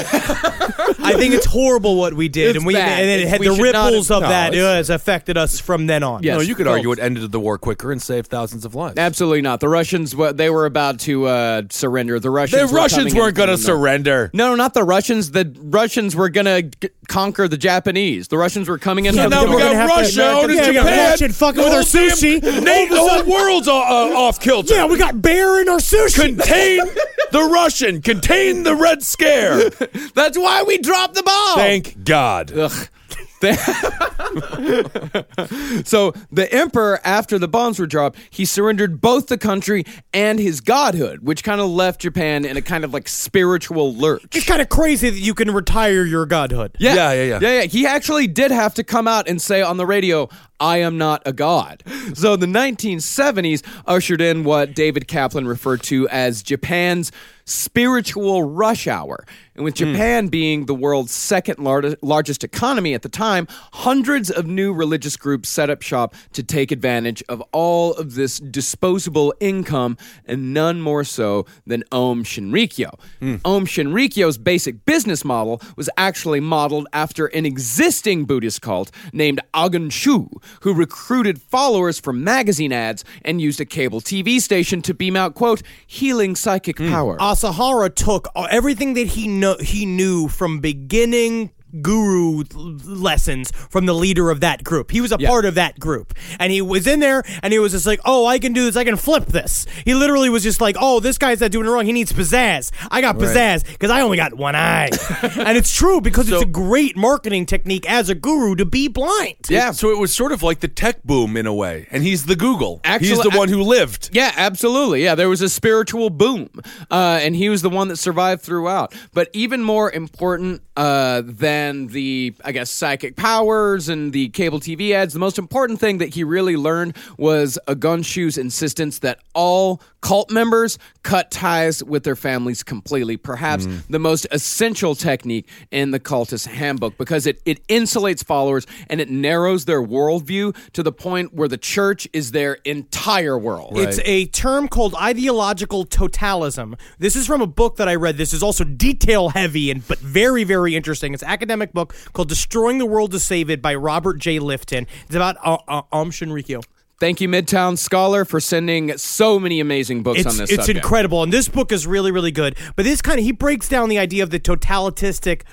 [SPEAKER 3] I think it's horrible what we did,
[SPEAKER 5] It's
[SPEAKER 3] and
[SPEAKER 5] bad.
[SPEAKER 3] and it had
[SPEAKER 5] We
[SPEAKER 3] the
[SPEAKER 5] should not
[SPEAKER 3] ripples
[SPEAKER 5] have-
[SPEAKER 3] of
[SPEAKER 5] no,
[SPEAKER 3] that
[SPEAKER 5] it's-
[SPEAKER 3] has affected us from then on.
[SPEAKER 5] Yes.
[SPEAKER 4] No, you could
[SPEAKER 5] Well,
[SPEAKER 4] argue it ended the war quicker and saved thousands of lives.
[SPEAKER 5] Absolutely not. The Russians, they were about to surrender. The Russians
[SPEAKER 4] The Russians weren't going to surrender.
[SPEAKER 5] No, not the Russians. The Russians were going to conquer the Japanese. The Russians were coming in.
[SPEAKER 3] Yeah,
[SPEAKER 5] from
[SPEAKER 3] but
[SPEAKER 4] now
[SPEAKER 5] the
[SPEAKER 4] we
[SPEAKER 3] we're
[SPEAKER 5] north.
[SPEAKER 3] gonna
[SPEAKER 4] got
[SPEAKER 3] have to-
[SPEAKER 4] Russia and
[SPEAKER 3] yeah, we got
[SPEAKER 4] Japan.
[SPEAKER 3] Russia fucking with our sushi.
[SPEAKER 4] The whole world's off kilter.
[SPEAKER 3] Yeah, we got bear in our sushi.
[SPEAKER 4] Contain the Russian. Contain the Red Scare.
[SPEAKER 5] That's why we dropped the bomb.
[SPEAKER 4] Thank God.
[SPEAKER 5] Ugh. So the emperor, after the bombs were dropped, he surrendered both the country and his godhood, which kind of left Japan in a kind of like spiritual lurch.
[SPEAKER 3] It's kind of crazy that you can retire your godhood.
[SPEAKER 5] Yeah. He actually did have to come out and say on the radio, I am not a god. So the 1970s ushered in what David Kaplan referred to as Japan's spiritual rush hour. And with Japan being the world's second largest economy at the time, hundreds of new religious groups set up shop to take advantage of all of this disposable income, and none more so than Om Shinrikyo. Om Shinrikyo's basic business model was actually modeled after an existing Buddhist cult named Agun Shu, who recruited followers from magazine ads and used a cable TV station to beam out, quote, healing psychic power.
[SPEAKER 3] Asahara took everything that he knew from beginning guru lessons from the leader of that group. He was a part of that group. And he was in there and he was just like, oh, I can do this. I can flip this. He literally was just like, oh, this guy's not doing it wrong. He needs pizzazz. I got pizzazz because I only got one eye. And it's true because it's a great marketing technique as a guru to be blind.
[SPEAKER 5] Yeah.
[SPEAKER 4] So it was sort of like the tech boom in a way. And he's the Google.
[SPEAKER 5] Actually,
[SPEAKER 4] he's the one who lived.
[SPEAKER 5] Yeah, absolutely. Yeah, there was a spiritual boom, and he was the one that survived throughout. But even more important than the, I guess, psychic powers and the cable TV ads, the most important thing that he really learned was Agonshu's insistence that all cult members cut ties with their families completely. Perhaps the most essential technique in the cultist handbook, because it insulates followers and it narrows their worldview to the point where the church is their entire world.
[SPEAKER 3] It's a term called ideological totalism. This is from a book that I read. This is also detail heavy but very, very interesting. It's an academic book called Destroying the World to Save It by Robert J. Lifton. It's about Aum Shinrikyo.
[SPEAKER 5] Thank you, Midtown Scholar, for sending so many amazing books on this
[SPEAKER 3] It's
[SPEAKER 5] subject.
[SPEAKER 3] incredible, and this book is really, really good. But this he breaks down the idea of the totalistic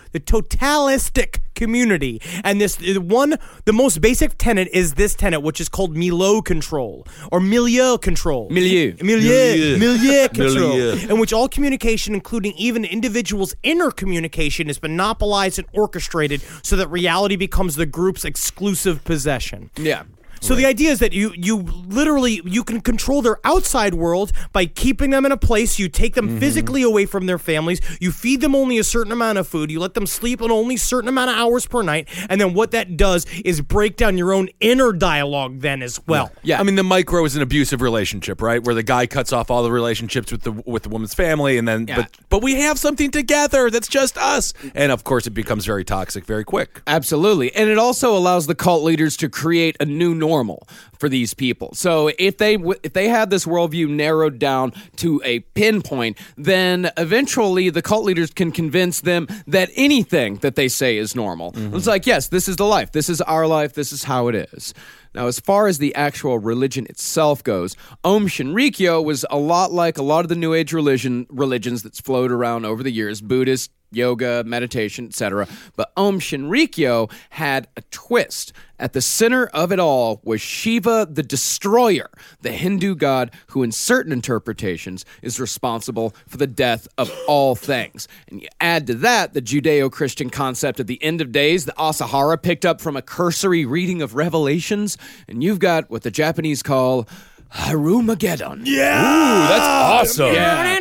[SPEAKER 3] community, and the most basic tenet is this tenet, which is called milieu control or milieu control. Milieu control, in which all communication, including even individuals' inner communication, is monopolized and orchestrated so that reality becomes the group's exclusive possession.
[SPEAKER 5] Yeah.
[SPEAKER 3] So the idea is that you literally can control their outside world by keeping them in a place. You take them physically away from their families. You feed them only a certain amount of food. You let them sleep on only a certain amount of hours per night. And then what that does is break down your own inner dialogue then as well.
[SPEAKER 5] Yeah.
[SPEAKER 4] I mean, the micro is an abusive relationship, right? Where the guy cuts off all the relationships with the woman's family, and then but we have something together that's just us. And of course, it becomes very toxic very quick.
[SPEAKER 5] Absolutely. And it also allows the cult leaders to create a new normal for these people. So if they have this worldview narrowed down to a pinpoint, then eventually the cult leaders can convince them that anything that they say is normal. It's like, yes, this is the life. This is our life. This is how it is. Now, as far as the actual religion itself goes, Aum Shinrikyo was a lot like a lot of the New Age religions that's flowed around over the years, Buddhist, yoga, meditation, etc. But Aum Shinrikyo had a twist. At the center of it all was Shiva the Destroyer, the Hindu god who in certain interpretations is responsible for the death of all things. And you add to that the Judeo-Christian concept of the end of days that Asahara picked up from a cursory reading of Revelations, and you've got what the Japanese call Harumageddon.
[SPEAKER 3] Yeah!
[SPEAKER 4] Ooh, that's awesome.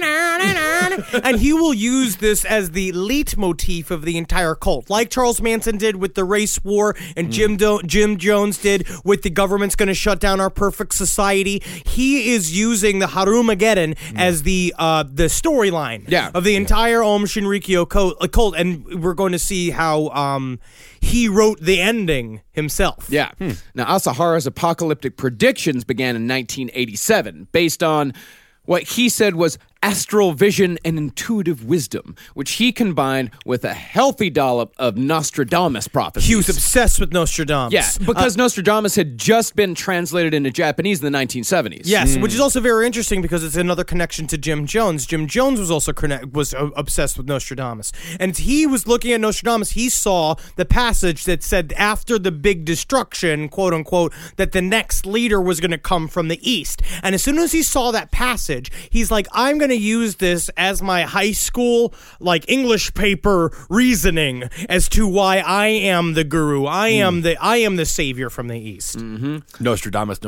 [SPEAKER 3] And he will use this as the leitmotif of the entire cult, like Charles Manson did with the race war, and Jim Jones did with the government's going to shut down our perfect society. He is using the Harumageddon as the storyline of the entire Aum Shinrikyo cult, and we're going to see how he wrote the ending himself.
[SPEAKER 5] Yeah. Now, Asahara's apocalyptic predictions began in 1987, based on what he said was astral vision and intuitive wisdom, which he combined with a healthy dollop of Nostradamus prophecies.
[SPEAKER 3] He was obsessed with Nostradamus.
[SPEAKER 5] Yeah, because Nostradamus had just been translated into Japanese in the 1970s.
[SPEAKER 3] Yes, which is also very interesting because it's another connection to Jim Jones. Jim Jones was also obsessed with Nostradamus. And he was looking at Nostradamus. He saw the passage that said after the big destruction, quote unquote, that the next leader was going to come from the east. And as soon as he saw that passage, he's like, I'm going to use this as my high school English paper reasoning as to why I am the guru. I am the savior from the east.
[SPEAKER 4] Nostradamus.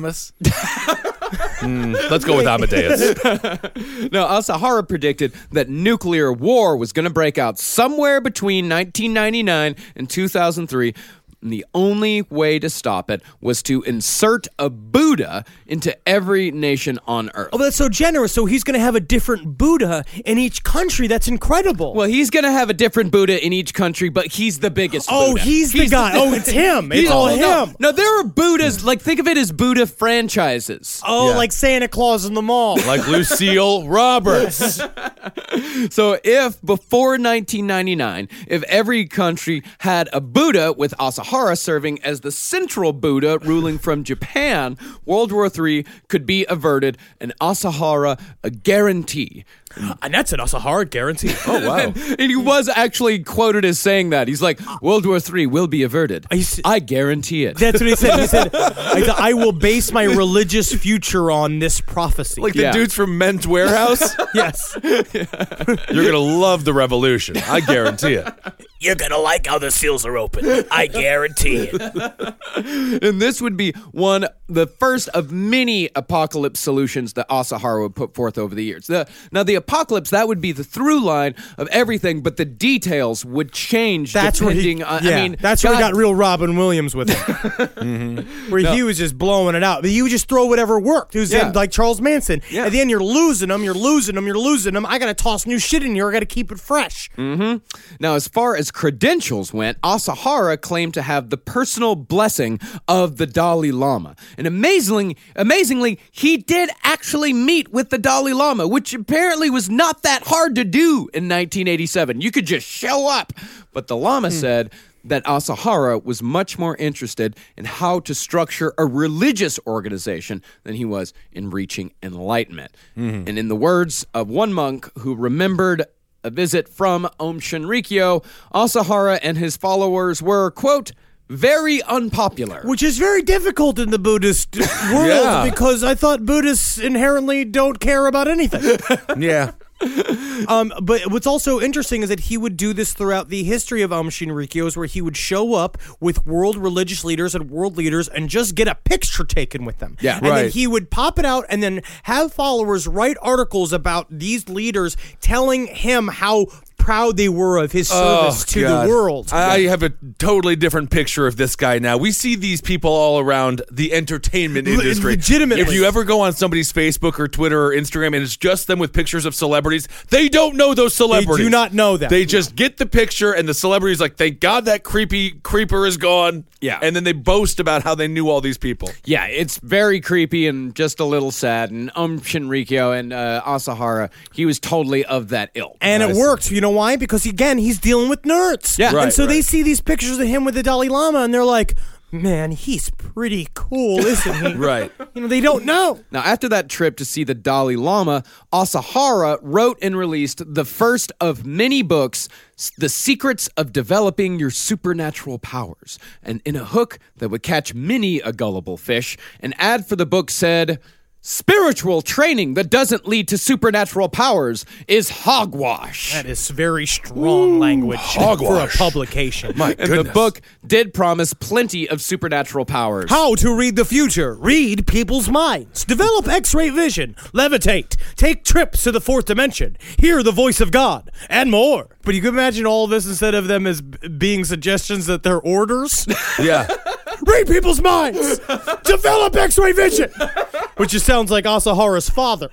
[SPEAKER 4] Let's go with Amadeus.
[SPEAKER 5] Now, Asahara predicted that nuclear war was going to break out somewhere between 1999 and 2003. And the only way to stop it was to insert a Buddha into every nation on Earth.
[SPEAKER 3] Oh, that's so generous. So he's going to have a different Buddha in each country. That's incredible.
[SPEAKER 5] Well, he's going to have a different Buddha in each country, but he's the biggest Buddha.
[SPEAKER 3] Oh, he's the guy. It's him. It's all him.
[SPEAKER 5] No, there are Buddhas, think of it as Buddha franchises.
[SPEAKER 3] Oh, like Santa Claus in the mall.
[SPEAKER 4] Like Lucille Roberts.
[SPEAKER 5] So if before 1999, if every country had a Buddha with Asahara Asahara serving as the central Buddha ruling from Japan, World War III could be averted, and Asahara a guarantee.
[SPEAKER 3] And that's an Asahara guarantee.
[SPEAKER 4] Oh, wow.
[SPEAKER 5] And he was actually quoted as saying that. He's like, World War III will be averted. I guarantee it.
[SPEAKER 3] That's what he said. He said, I will base my religious future on this prophecy.
[SPEAKER 4] Like the dudes from Men's Warehouse?
[SPEAKER 3] Yes.
[SPEAKER 4] You're going to love the revolution. I guarantee it.
[SPEAKER 3] You're going to like how the seals are open. I guarantee it.
[SPEAKER 5] And this would be the first of many apocalypse solutions that Asahara would put forth over the years. Now, the apocalypse, that would be the through line of everything, but the details would change depending on...
[SPEAKER 3] that's where he got real Robin Williams with it. Where he was just blowing it out. But you would just throw whatever worked. It was like Charles Manson.
[SPEAKER 5] Yeah.
[SPEAKER 3] At the end, you're losing them. I got to toss new shit in here. I got to keep it fresh.
[SPEAKER 5] Now, as far as credentials went, Asahara claimed to have the personal blessing of the Dalai Lama. And amazingly, he did actually meet with the Dalai Lama, which apparently was not that hard to do in 1987. You could just show up. But the Lama said that Asahara was much more interested in how to structure a religious organization than he was in reaching enlightenment. And in the words of one monk who remembered a visit from Aum Shinrikyo, Asahara and his followers were, quote, very unpopular.
[SPEAKER 3] Which is very difficult in the Buddhist world because I thought Buddhists inherently don't care about anything.
[SPEAKER 4] Yeah.
[SPEAKER 3] But what's also interesting is that he would do this throughout the history of Aum Shinrikyo, where he would show up with world religious leaders and world leaders and just get a picture taken with them.
[SPEAKER 5] Yeah,
[SPEAKER 3] and then he would pop it out and then have followers write articles about these leaders telling him how proud they were of his service to the world.
[SPEAKER 4] I have a totally different picture of this guy now. We see these people all around the entertainment industry.
[SPEAKER 3] Legitimately.
[SPEAKER 4] If you ever go on somebody's Facebook or Twitter or Instagram and it's just them with pictures of celebrities, they don't know those celebrities.
[SPEAKER 3] They do not know them.
[SPEAKER 4] They just get the picture and the celebrity's like, thank God that creepy creeper is gone.
[SPEAKER 5] Yeah.
[SPEAKER 4] And then they boast about how they knew all these people.
[SPEAKER 5] Yeah, it's very creepy and just a little sad. And Aum Shinrikyo and Asahara, he was totally of that ilk.
[SPEAKER 3] And it worked. You know why? Because, again, he's dealing with nerds.
[SPEAKER 5] Yeah.
[SPEAKER 3] And so they see these pictures of him with the Dalai Lama, and they're like, man, he's pretty cool, isn't he?
[SPEAKER 4] Right.
[SPEAKER 3] They don't know.
[SPEAKER 5] Now, after that trip to see the Dalai Lama, Asahara wrote and released the first of many books, The Secrets of Developing Your Supernatural Powers. And in a hook that would catch many a gullible fish, an ad for the book said, spiritual training that doesn't lead to supernatural powers is hogwash.
[SPEAKER 3] That is very strong language for a publication.
[SPEAKER 4] My
[SPEAKER 5] And
[SPEAKER 4] goodness.
[SPEAKER 5] the book did promise plenty of supernatural powers.
[SPEAKER 3] How to read the future. Read people's minds. Develop X-ray vision. Levitate. Take trips to the fourth dimension. Hear the voice of God. And more. But you can imagine all of this instead of them as being suggestions that they're orders.
[SPEAKER 4] Yeah.
[SPEAKER 3] Read people's minds. Develop X-ray vision. Which just sounds like Asahara's father.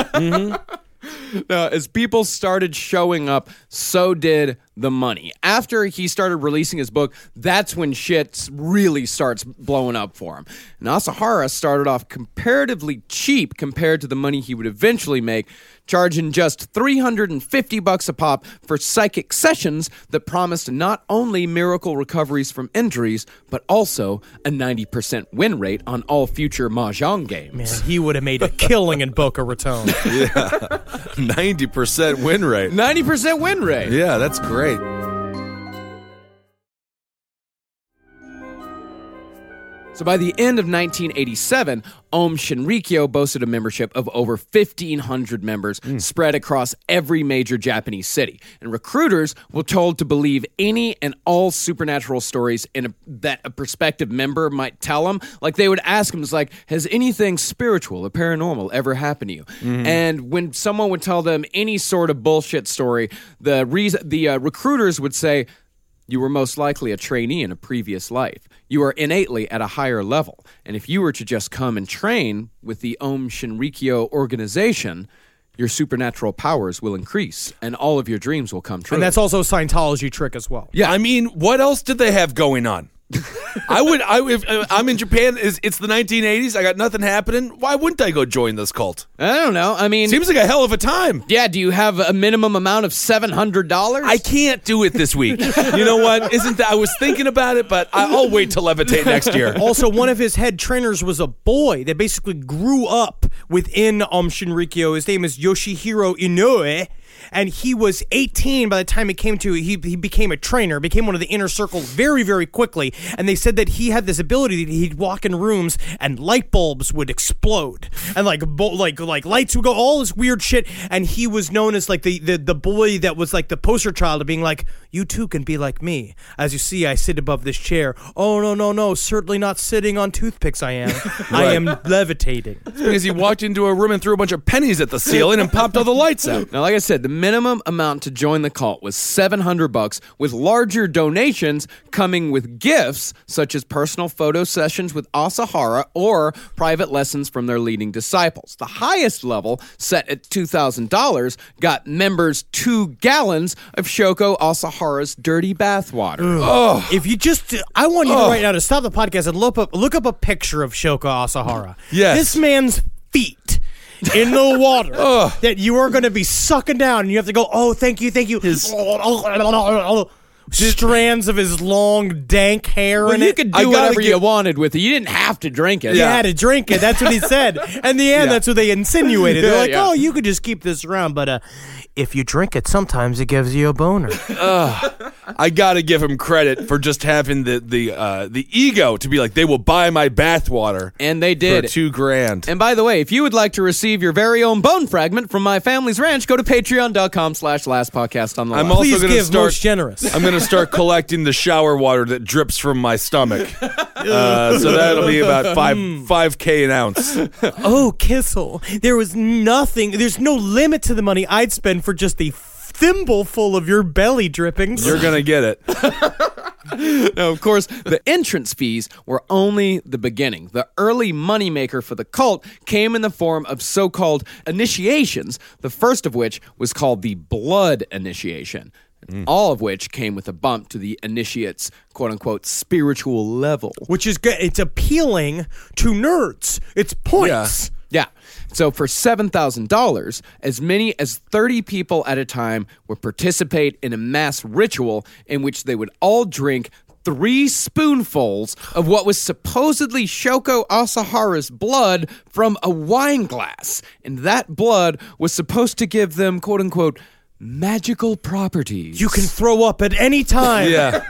[SPEAKER 5] As people started showing up, so did the money. After he started releasing his book, that's when shit really starts blowing up for him. And Asahara started off comparatively cheap compared to the money he would eventually make, charging just $350 a pop for psychic sessions that promised not only miracle recoveries from injuries, but also a 90% win rate on all future Mahjong games.
[SPEAKER 3] Man, he would have made a killing in Boca Raton.
[SPEAKER 4] 90% win rate.
[SPEAKER 5] 90% win rate.
[SPEAKER 4] Yeah, that's great.
[SPEAKER 5] So by the end of 1987, Aum Shinrikyo boasted a membership of over 1,500 members spread across every major Japanese city. And recruiters were told to believe any and all supernatural stories that a prospective member might tell them. Like they would ask them, it's like, has anything spiritual or paranormal ever happened to you? And when someone would tell them any sort of bullshit story, the recruiters would say, you were most likely a trainee in a previous life. You are innately at a higher level. And if you were to just come and train with the Aum Shinrikyo organization, your supernatural powers will increase and all of your dreams will come true.
[SPEAKER 3] And that's also a Scientology trick as well.
[SPEAKER 4] Yeah, I mean, what else did they have going on? If I'm in Japan. It's the 1980s. I got nothing happening. Why wouldn't I go join this cult?
[SPEAKER 5] I don't know. I mean,
[SPEAKER 4] Seems like a hell of a time.
[SPEAKER 5] yeah. Do you have a minimum amount of $700?
[SPEAKER 4] I can't do it this week. You know what? I was thinking about it, but I'll wait to levitate next year.
[SPEAKER 3] Also, one of his head trainers was a boy that basically grew up within Shinrikyo. His name is Yoshihiro Inoue. And he was 18 by the time it came to he became a trainer, became one of the inner circle very, very quickly. And they said that he had this ability that he'd walk in rooms and light bulbs would explode and like lights would go, all this weird shit. And he was known as like the boy that was like the poster child of being like, you too can be like me. As you see, I sit above this chair. Oh no, certainly not sitting on toothpicks. I am. I am levitating.
[SPEAKER 4] Because he walked into a room and threw a bunch of pennies at the ceiling and popped all the lights out.
[SPEAKER 5] Now, like I said, the minimum amount to join the cult was $700, with larger donations coming with gifts such as personal photo sessions with Asahara or private lessons from their leading disciples. The highest level, set at $2,000, got members 2 gallons of Shoko Asahara's dirty bathwater.
[SPEAKER 3] If you just, I want you to right now to stop the podcast and look up a picture of Shoko Asahara.
[SPEAKER 4] Yes.
[SPEAKER 3] This man's feet in the water that you are going to be sucking down, and you have to go, oh, thank you. Strands of his long, dank hair
[SPEAKER 5] Well,
[SPEAKER 3] in
[SPEAKER 5] you
[SPEAKER 3] it.
[SPEAKER 5] could do whatever you wanted with it. You didn't have to drink it.
[SPEAKER 3] You had to drink it. That's what he said. In the end, that's what they insinuated. They're like, oh, you could just keep this around, but if you drink it, sometimes it gives you a boner.
[SPEAKER 4] I gotta give him credit for just having the ego to be like, they will buy my bathwater,
[SPEAKER 5] And they did.
[SPEAKER 4] for $2,000.
[SPEAKER 5] And by the way, if you would like to receive your very own bone fragment from my family's ranch, go to patreon.com/lastpodcast on the
[SPEAKER 4] I'm
[SPEAKER 5] left.
[SPEAKER 4] also
[SPEAKER 3] Please
[SPEAKER 4] gonna
[SPEAKER 3] give
[SPEAKER 4] start.
[SPEAKER 3] most generous.
[SPEAKER 4] I'm gonna start collecting the shower water that drips from my stomach. So that'll be about 5K an ounce.
[SPEAKER 3] Oh, Kissel, there's no limit to the money I'd spend for just the thimbleful of your belly drippings.
[SPEAKER 4] You're gonna get it.
[SPEAKER 5] Now, of course, the entrance fees were only the beginning. The early moneymaker for the cult came in the form of so-called initiations, the first of which was called the blood initiation. All of which came with a bump to the initiate's quote-unquote spiritual level.
[SPEAKER 3] Which is good. It's appealing to nerds. It's points.
[SPEAKER 5] Yeah. So for $7,000, as many as 30 people at a time would participate in a mass ritual in which they would all drink 3 spoonfuls of what was supposedly Shoko Asahara's blood from a wine glass. And that blood was supposed to give them, quote-unquote, magical properties.
[SPEAKER 3] You can throw up at any time.
[SPEAKER 4] Yeah.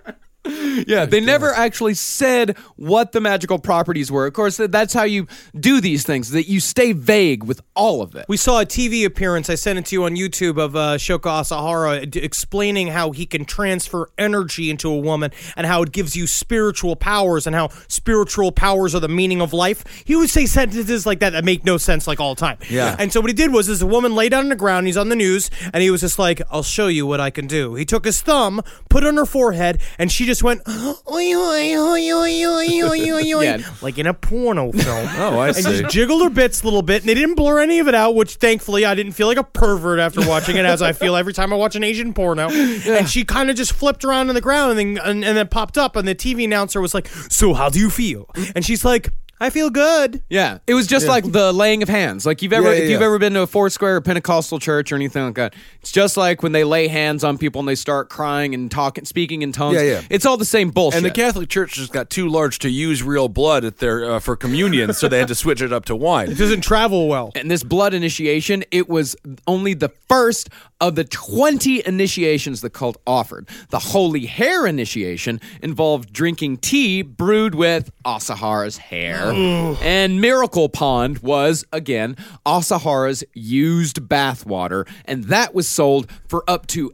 [SPEAKER 5] Yeah, they never actually said what the magical properties were. Of course, that's how you do these things, that you stay vague with all of it.
[SPEAKER 3] We saw a TV appearance, I sent it to you on YouTube, of Shoko Asahara explaining how he can transfer energy into a woman and how it gives you spiritual powers and how spiritual powers are the meaning of life. He would say sentences like that make no sense like all the time.
[SPEAKER 4] Yeah.
[SPEAKER 3] And so what he did was this woman lay down on the ground, he's on the news, and he was just like, I'll show you what I can do. He took his thumb, put it on her forehead, and she just went, oi, oi, oi, oi, oi, oi, oi, oi,
[SPEAKER 5] Yeah.
[SPEAKER 3] like in a porno film.
[SPEAKER 4] Oh, I
[SPEAKER 3] And
[SPEAKER 4] see.
[SPEAKER 3] just jiggled her bits a little bit, and they didn't blur any of it out, which thankfully I didn't feel like a pervert after watching it, as I feel every time I watch an Asian porno. And she kind of just flipped around on the ground and then popped up, and the TV announcer was like, so how do you feel? And she's like, I feel good.
[SPEAKER 5] Yeah, it was just like the laying of hands. Like if you've ever been to a Foursquare or Pentecostal church or anything like that, it's just like when they lay hands on people and they start crying and speaking in tongues.
[SPEAKER 4] Yeah.
[SPEAKER 5] It's all the same bullshit.
[SPEAKER 4] And the Catholic Church just got too large to use real blood at their for communion, so they had to switch it up to wine.
[SPEAKER 3] It doesn't travel well.
[SPEAKER 5] And this blood initiation, it was only the first of the 20 initiations the cult offered. The holy hair initiation involved drinking tea brewed with Asahara's hair. And Miracle Pond was, again, Asahara's used bathwater, and that was sold for up to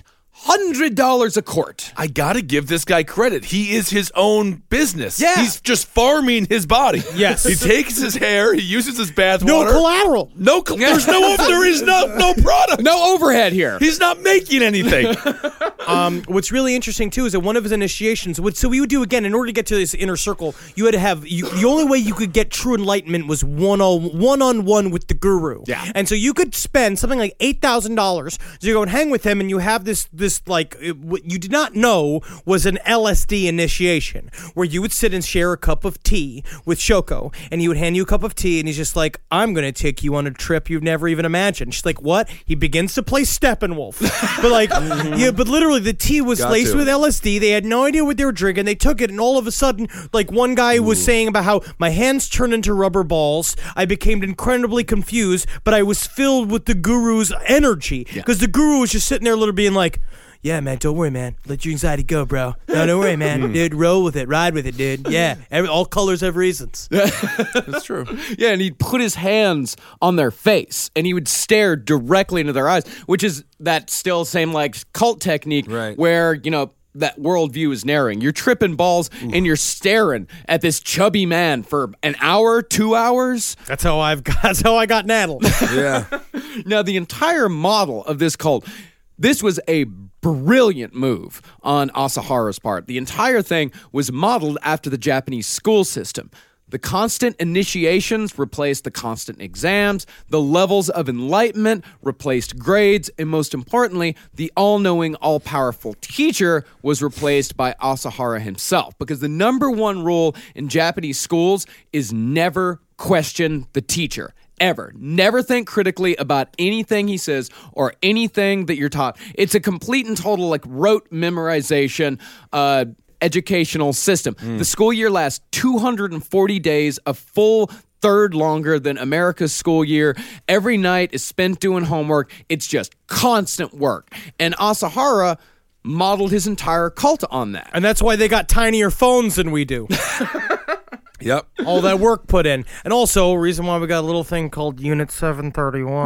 [SPEAKER 5] $800 a quart.
[SPEAKER 4] I gotta give this guy credit. He is his own business.
[SPEAKER 5] Yeah.
[SPEAKER 4] He's just farming his body.
[SPEAKER 3] Yes.
[SPEAKER 4] He takes his hair, he uses his bathwater.
[SPEAKER 3] No collateral.
[SPEAKER 4] There is no product.
[SPEAKER 5] No overhead here.
[SPEAKER 4] He's not making anything.
[SPEAKER 3] What's really interesting too is that one of his initiations. So we would do again in order to get to this inner circle. You had to have the only way you could get true enlightenment was one-on-one with the guru.
[SPEAKER 5] Yeah.
[SPEAKER 3] And so you could spend something like $8,000 to go and hang with him, and you have this this, like, what you did not know was an LSD initiation, where you would sit and share a cup of tea with Shoko, and he would hand you a cup of tea, and he's just like, I'm going to take you on a trip you've never even imagined. She's like, what? He begins to play Steppenwolf. But, like, yeah, but literally, the tea was laced with LSD. They had no idea what they were drinking. They took it, and all of a sudden, like, one guy was saying about how my hands turned into rubber balls. I became incredibly confused, but I was filled with the guru's energy. Because the guru was just sitting there, literally being like, yeah, man, don't worry, man. Let your anxiety go, bro. No, don't worry, man. Dude, roll with it. Ride with it, dude. Yeah. All colors have reasons.
[SPEAKER 4] That's true.
[SPEAKER 5] Yeah, and he'd put his hands on their face, and he would stare directly into their eyes, which is that still same, like, cult technique where, you know, that worldview is narrowing. You're tripping balls, and you're staring at this chubby man for an hour, 2 hours.
[SPEAKER 3] That's how I got naddled.
[SPEAKER 4] Yeah.
[SPEAKER 5] Now, the entire model of this cult, this was a brilliant move on Asahara's part. The entire thing was modeled after the Japanese school system. The constant initiations replaced the constant exams, the levels of enlightenment replaced grades, and most importantly, the all-knowing, all-powerful teacher was replaced by Asahara himself. Because the number one rule in Japanese schools is never question the teacher. Ever. Never think critically about anything he says or anything that you're taught. It's a complete and total, like, rote memorization, educational system. The school year lasts 240 days, a full third longer than America's school year. Every night is spent doing homework. It's just constant work. And Asahara modeled his entire cult on that.
[SPEAKER 3] And that's why they got tinier phones than we do.
[SPEAKER 4] Yep.
[SPEAKER 3] All that work put in. And also, a reason why we got a little thing called Unit 731.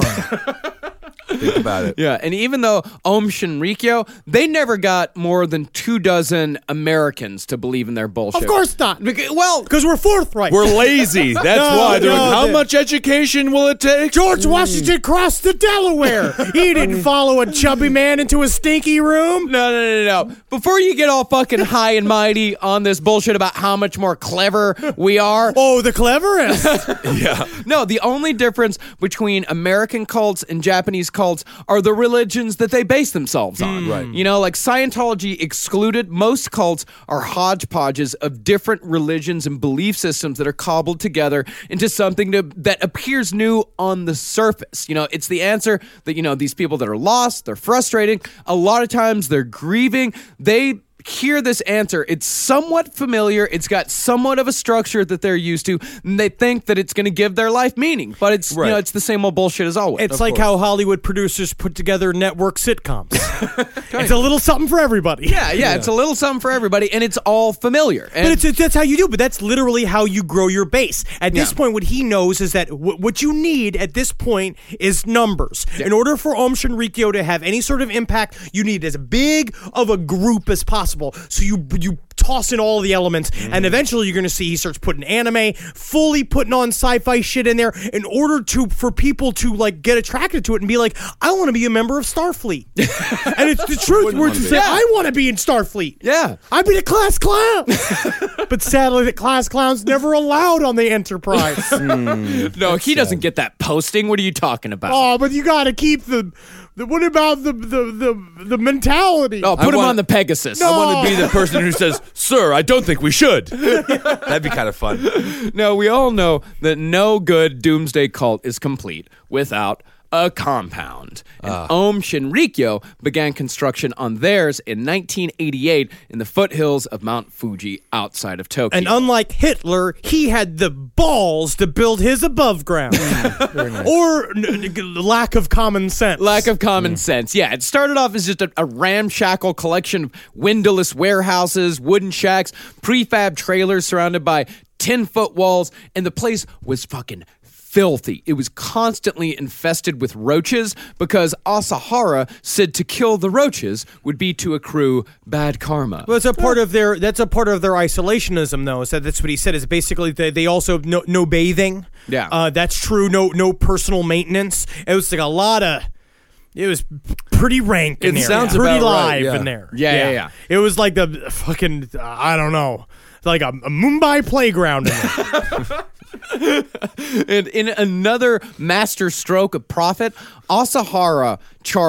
[SPEAKER 4] Think about it.
[SPEAKER 5] Yeah, and even though Om Shinrikyo, they never got more than 24 Americans to believe in their bullshit.
[SPEAKER 3] Of course not.
[SPEAKER 5] Well,
[SPEAKER 3] Because we're forthright.
[SPEAKER 4] We're lazy. That's why. They're like, how much education will it take?
[SPEAKER 3] George Washington crossed the Delaware. He didn't follow a chubby man into a stinky room.
[SPEAKER 5] No. Before you get all fucking high and mighty on this bullshit about how much more clever we are.
[SPEAKER 3] Oh, the cleverest.
[SPEAKER 4] Yeah.
[SPEAKER 5] No, the only difference between American cults and Japanese cults are the religions that they base themselves on.
[SPEAKER 4] Right.
[SPEAKER 5] You know, like Scientology excluded, most cults are hodgepodges of different religions and belief systems that are cobbled together into something that appears new on the surface. You know, it's the answer that, you know, these people that are lost, they're frustrating, a lot of times they're grieving, they hear this answer. It's somewhat familiar. It's got somewhat of a structure that they're used to, and they think that it's going to give their life meaning. But it's you know, it's the same old bullshit as always.
[SPEAKER 3] It's like how Hollywood producers put together network sitcoms. It's a little something for everybody.
[SPEAKER 5] Yeah, it's a little something for everybody, and it's all familiar. And
[SPEAKER 3] But that's how you do. But that's literally how you grow your base. At this point, what he knows is that what you need at this point is numbers. Yeah. In order for Om Shinrikyo to have any sort of impact, you need as big of a group as possible. So you toss in all the elements, and eventually you're going to see he starts putting anime, fully putting on sci-fi shit in there in order for people to, like, get attracted to it and be like, I want to be a member of Starfleet. And it's the truth. We're to say, I want to be in Starfleet.
[SPEAKER 5] Yeah.
[SPEAKER 3] I'd be the class clown. But sadly, the class clown's never allowed on the Enterprise.
[SPEAKER 5] No, he doesn't get that posting. What are you talking about?
[SPEAKER 3] Oh, but you got to keep the what about the mentality?
[SPEAKER 5] Oh, put him on the Pegasus.
[SPEAKER 3] No.
[SPEAKER 4] I want to be the person who says, sir, I don't think we should. That'd be kind of fun.
[SPEAKER 5] No, we all know that no good doomsday cult is complete without a compound. And Om Shinrikyo began construction on theirs in 1988 in the foothills of Mount Fuji outside of Tokyo.
[SPEAKER 3] And unlike Hitler, he had the balls to build his above ground. Or lack of common sense.
[SPEAKER 5] Lack of common sense. Yeah, it started off as just a ramshackle collection of windowless warehouses, wooden shacks, prefab trailers surrounded by 10-foot walls, and the place was fucking filthy. It was constantly infested with roaches because Asahara said to kill the roaches would be to accrue bad karma.
[SPEAKER 3] Well, that's a part of their isolationism, though. So that's what he said. Is basically they also no bathing.
[SPEAKER 5] Yeah,
[SPEAKER 3] that's true. No personal maintenance. It was like a lot of. It was pretty rank in there.
[SPEAKER 4] It sounds
[SPEAKER 3] pretty
[SPEAKER 4] about
[SPEAKER 3] live
[SPEAKER 4] right,
[SPEAKER 3] in there.
[SPEAKER 5] Yeah.
[SPEAKER 3] It was like the fucking I don't know, like a Mumbai playground in there.
[SPEAKER 5] And in another master stroke of profit, Asahara charged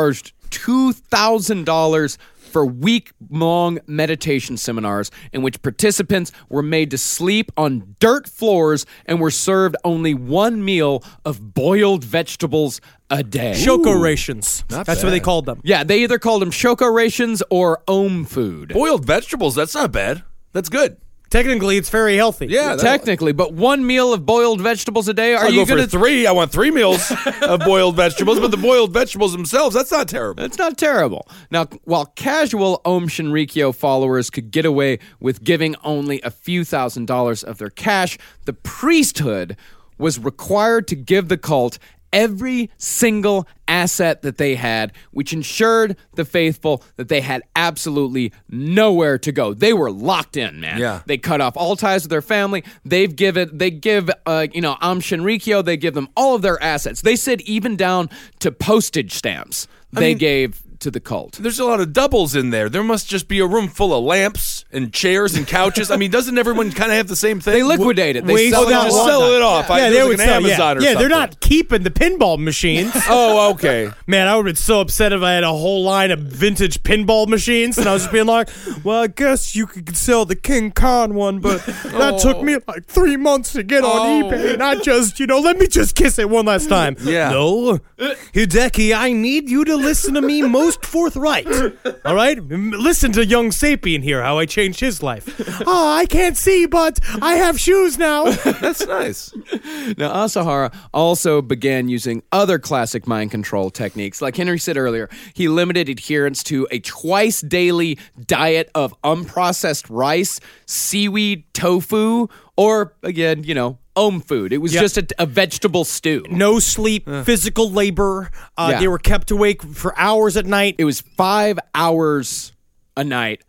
[SPEAKER 5] $2,000 for week-long meditation seminars in which participants were made to sleep on dirt floors and were served only one meal of boiled vegetables a day.
[SPEAKER 3] Shoko rations.
[SPEAKER 4] Not
[SPEAKER 3] That's what they
[SPEAKER 4] bad.
[SPEAKER 3] called them.
[SPEAKER 5] Yeah, they either called them shoko rations or om food.
[SPEAKER 4] Boiled vegetables, that's not bad. That's good.
[SPEAKER 3] Technically, it's very healthy.
[SPEAKER 4] Yeah,
[SPEAKER 5] Technically, but one meal of boiled vegetables a day? Are
[SPEAKER 4] I'll
[SPEAKER 5] you
[SPEAKER 4] go
[SPEAKER 5] going
[SPEAKER 4] for 3. I want 3 meals of boiled vegetables, but the boiled vegetables themselves, that's not terrible.
[SPEAKER 5] It's not terrible. Now, while casual Om Shinrikyo followers could get away with giving only a few $1,000s of their cash, the priesthood was required to give the cult every single asset that they had, which ensured the faithful that they had absolutely nowhere to go. They were locked in, man.
[SPEAKER 4] Yeah.
[SPEAKER 5] They cut off all ties with their family. They give Am Shinrikyo, they give them all of their assets. They said even down to postage stamps they gave to the cult.
[SPEAKER 4] There's a lot of doubles in there. There must just be a room full of lamps and chairs and couches. I mean, doesn't everyone kind of have the same thing?
[SPEAKER 5] They liquidate it. They
[SPEAKER 3] Waste
[SPEAKER 5] sell it
[SPEAKER 3] not
[SPEAKER 5] on
[SPEAKER 4] just
[SPEAKER 3] want
[SPEAKER 4] sell
[SPEAKER 3] that.
[SPEAKER 4] it off.
[SPEAKER 3] Yeah,
[SPEAKER 4] There's
[SPEAKER 3] they
[SPEAKER 4] like
[SPEAKER 3] would
[SPEAKER 4] an
[SPEAKER 3] sell.
[SPEAKER 4] Amazon or
[SPEAKER 3] Yeah, they're
[SPEAKER 4] something.
[SPEAKER 3] not keeping the pinball machines.
[SPEAKER 4] Oh, okay.
[SPEAKER 3] Man, I would have been so upset if I had a whole line of vintage pinball machines and I was just being like, well, I guess you could sell the King Khan one, but that took me like 3 months to get on eBay. And I just, let me just kiss it one last time.
[SPEAKER 4] Yeah.
[SPEAKER 3] No. Hideki, I need you to listen to me most forthright. All right? Listen to young Sapien here, how I changed his life. Oh, I can't see, but I have shoes now.
[SPEAKER 4] That's nice.
[SPEAKER 5] Now, Asahara also began using other classic mind control techniques. Like Henry said earlier, he limited adherence to a twice daily diet of unprocessed rice, seaweed, tofu, or, again, Om food. It was
[SPEAKER 3] Yeah.
[SPEAKER 5] just a vegetable stew.
[SPEAKER 3] No sleep, physical labor.
[SPEAKER 5] Yeah.
[SPEAKER 3] They were kept awake for hours at night.
[SPEAKER 5] It was 5 hours a night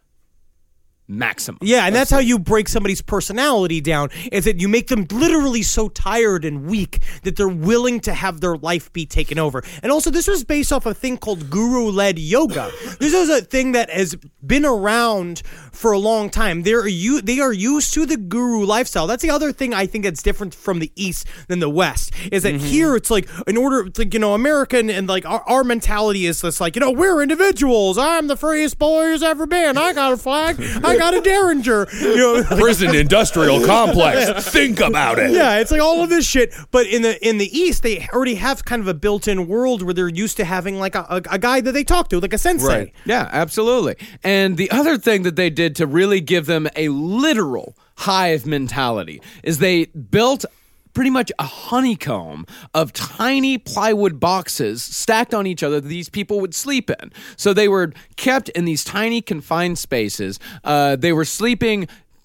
[SPEAKER 5] maximum.
[SPEAKER 3] Yeah, and that's how you break somebody's personality down, is that you make them literally so tired and weak that they're willing to have their life be taken over. And also, this was based off a thing called guru-led yoga. This is a thing that has been around for a long time. They are used to the guru lifestyle. That's the other thing I think that's different from the East than the West, is that here it's like, American and like our mentality is this like, we're individuals. I'm the freest boy who's ever been. I got a flag. I got a Derringer.
[SPEAKER 4] Prison industrial complex. Think about it.
[SPEAKER 3] Yeah, it's like all of this shit. But in the East, they already have kind of a built-in world where they're used to having like a guy that they talk to, like a sensei.
[SPEAKER 4] Right.
[SPEAKER 5] Yeah, absolutely. And the other thing that they did to really give them a literal hive mentality is they built pretty much a honeycomb of tiny plywood boxes stacked on each other that these people would sleep in. So they were kept in these tiny confined spaces. They were sleeping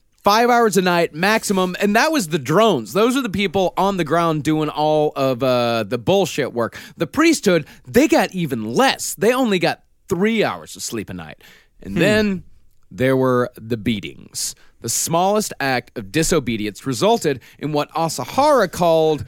[SPEAKER 5] 5 hours a night maximum, and that was the drones. Those are the people on the ground doing all of the bullshit work. The priesthood, they got even less. They only got 3 hours of sleep a night. And then there were the beatings. The smallest act of disobedience resulted in what Asahara called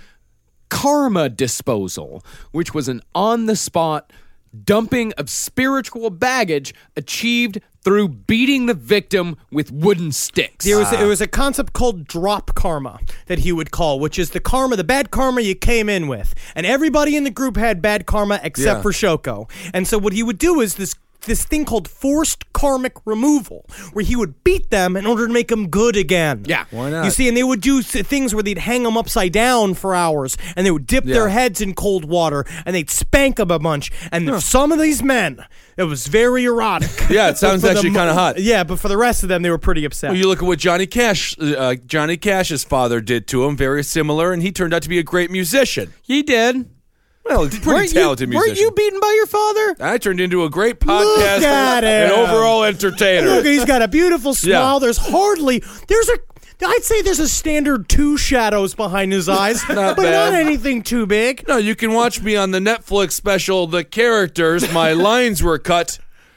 [SPEAKER 5] karma disposal, which was an on-the-spot dumping of spiritual baggage achieved through beating the victim with wooden sticks.
[SPEAKER 3] It was a concept called drop karma that he would call, which is the bad karma you came in with. And everybody in the group had bad karma except
[SPEAKER 4] Yeah.
[SPEAKER 3] for Shoko. And so what he would do is this thing called forced karmic removal, where he would beat them in order to make them good again.
[SPEAKER 5] Yeah.
[SPEAKER 4] Why not?
[SPEAKER 3] You see, and they would do things where they'd hang them upside down for hours, and they would dip their
[SPEAKER 4] Yeah.
[SPEAKER 3] heads in cold water, and they'd spank them a bunch. And some of these men, it was very erotic.
[SPEAKER 4] Yeah, it sounds
[SPEAKER 3] But for the
[SPEAKER 4] actually kind of hot.
[SPEAKER 3] Yeah, but for the rest of them, they were pretty upset.
[SPEAKER 4] Well, you look at what Johnny Cash's father did to him, very similar, and he turned out to be a great musician.
[SPEAKER 5] He did.
[SPEAKER 4] Well, he's a pretty talented musician.
[SPEAKER 5] Weren't you beaten by your father?
[SPEAKER 4] I turned into a great
[SPEAKER 3] at
[SPEAKER 4] podcaster and
[SPEAKER 3] him.
[SPEAKER 4] overall entertainer.
[SPEAKER 3] Look, he's got a beautiful smile.
[SPEAKER 4] Yeah.
[SPEAKER 3] I'd say there's a standard 2 shadows behind his eyes,
[SPEAKER 4] Not
[SPEAKER 3] but
[SPEAKER 4] bad.
[SPEAKER 3] not anything too big.
[SPEAKER 4] No, you can watch me on the Netflix special, The Characters. My lines were cut.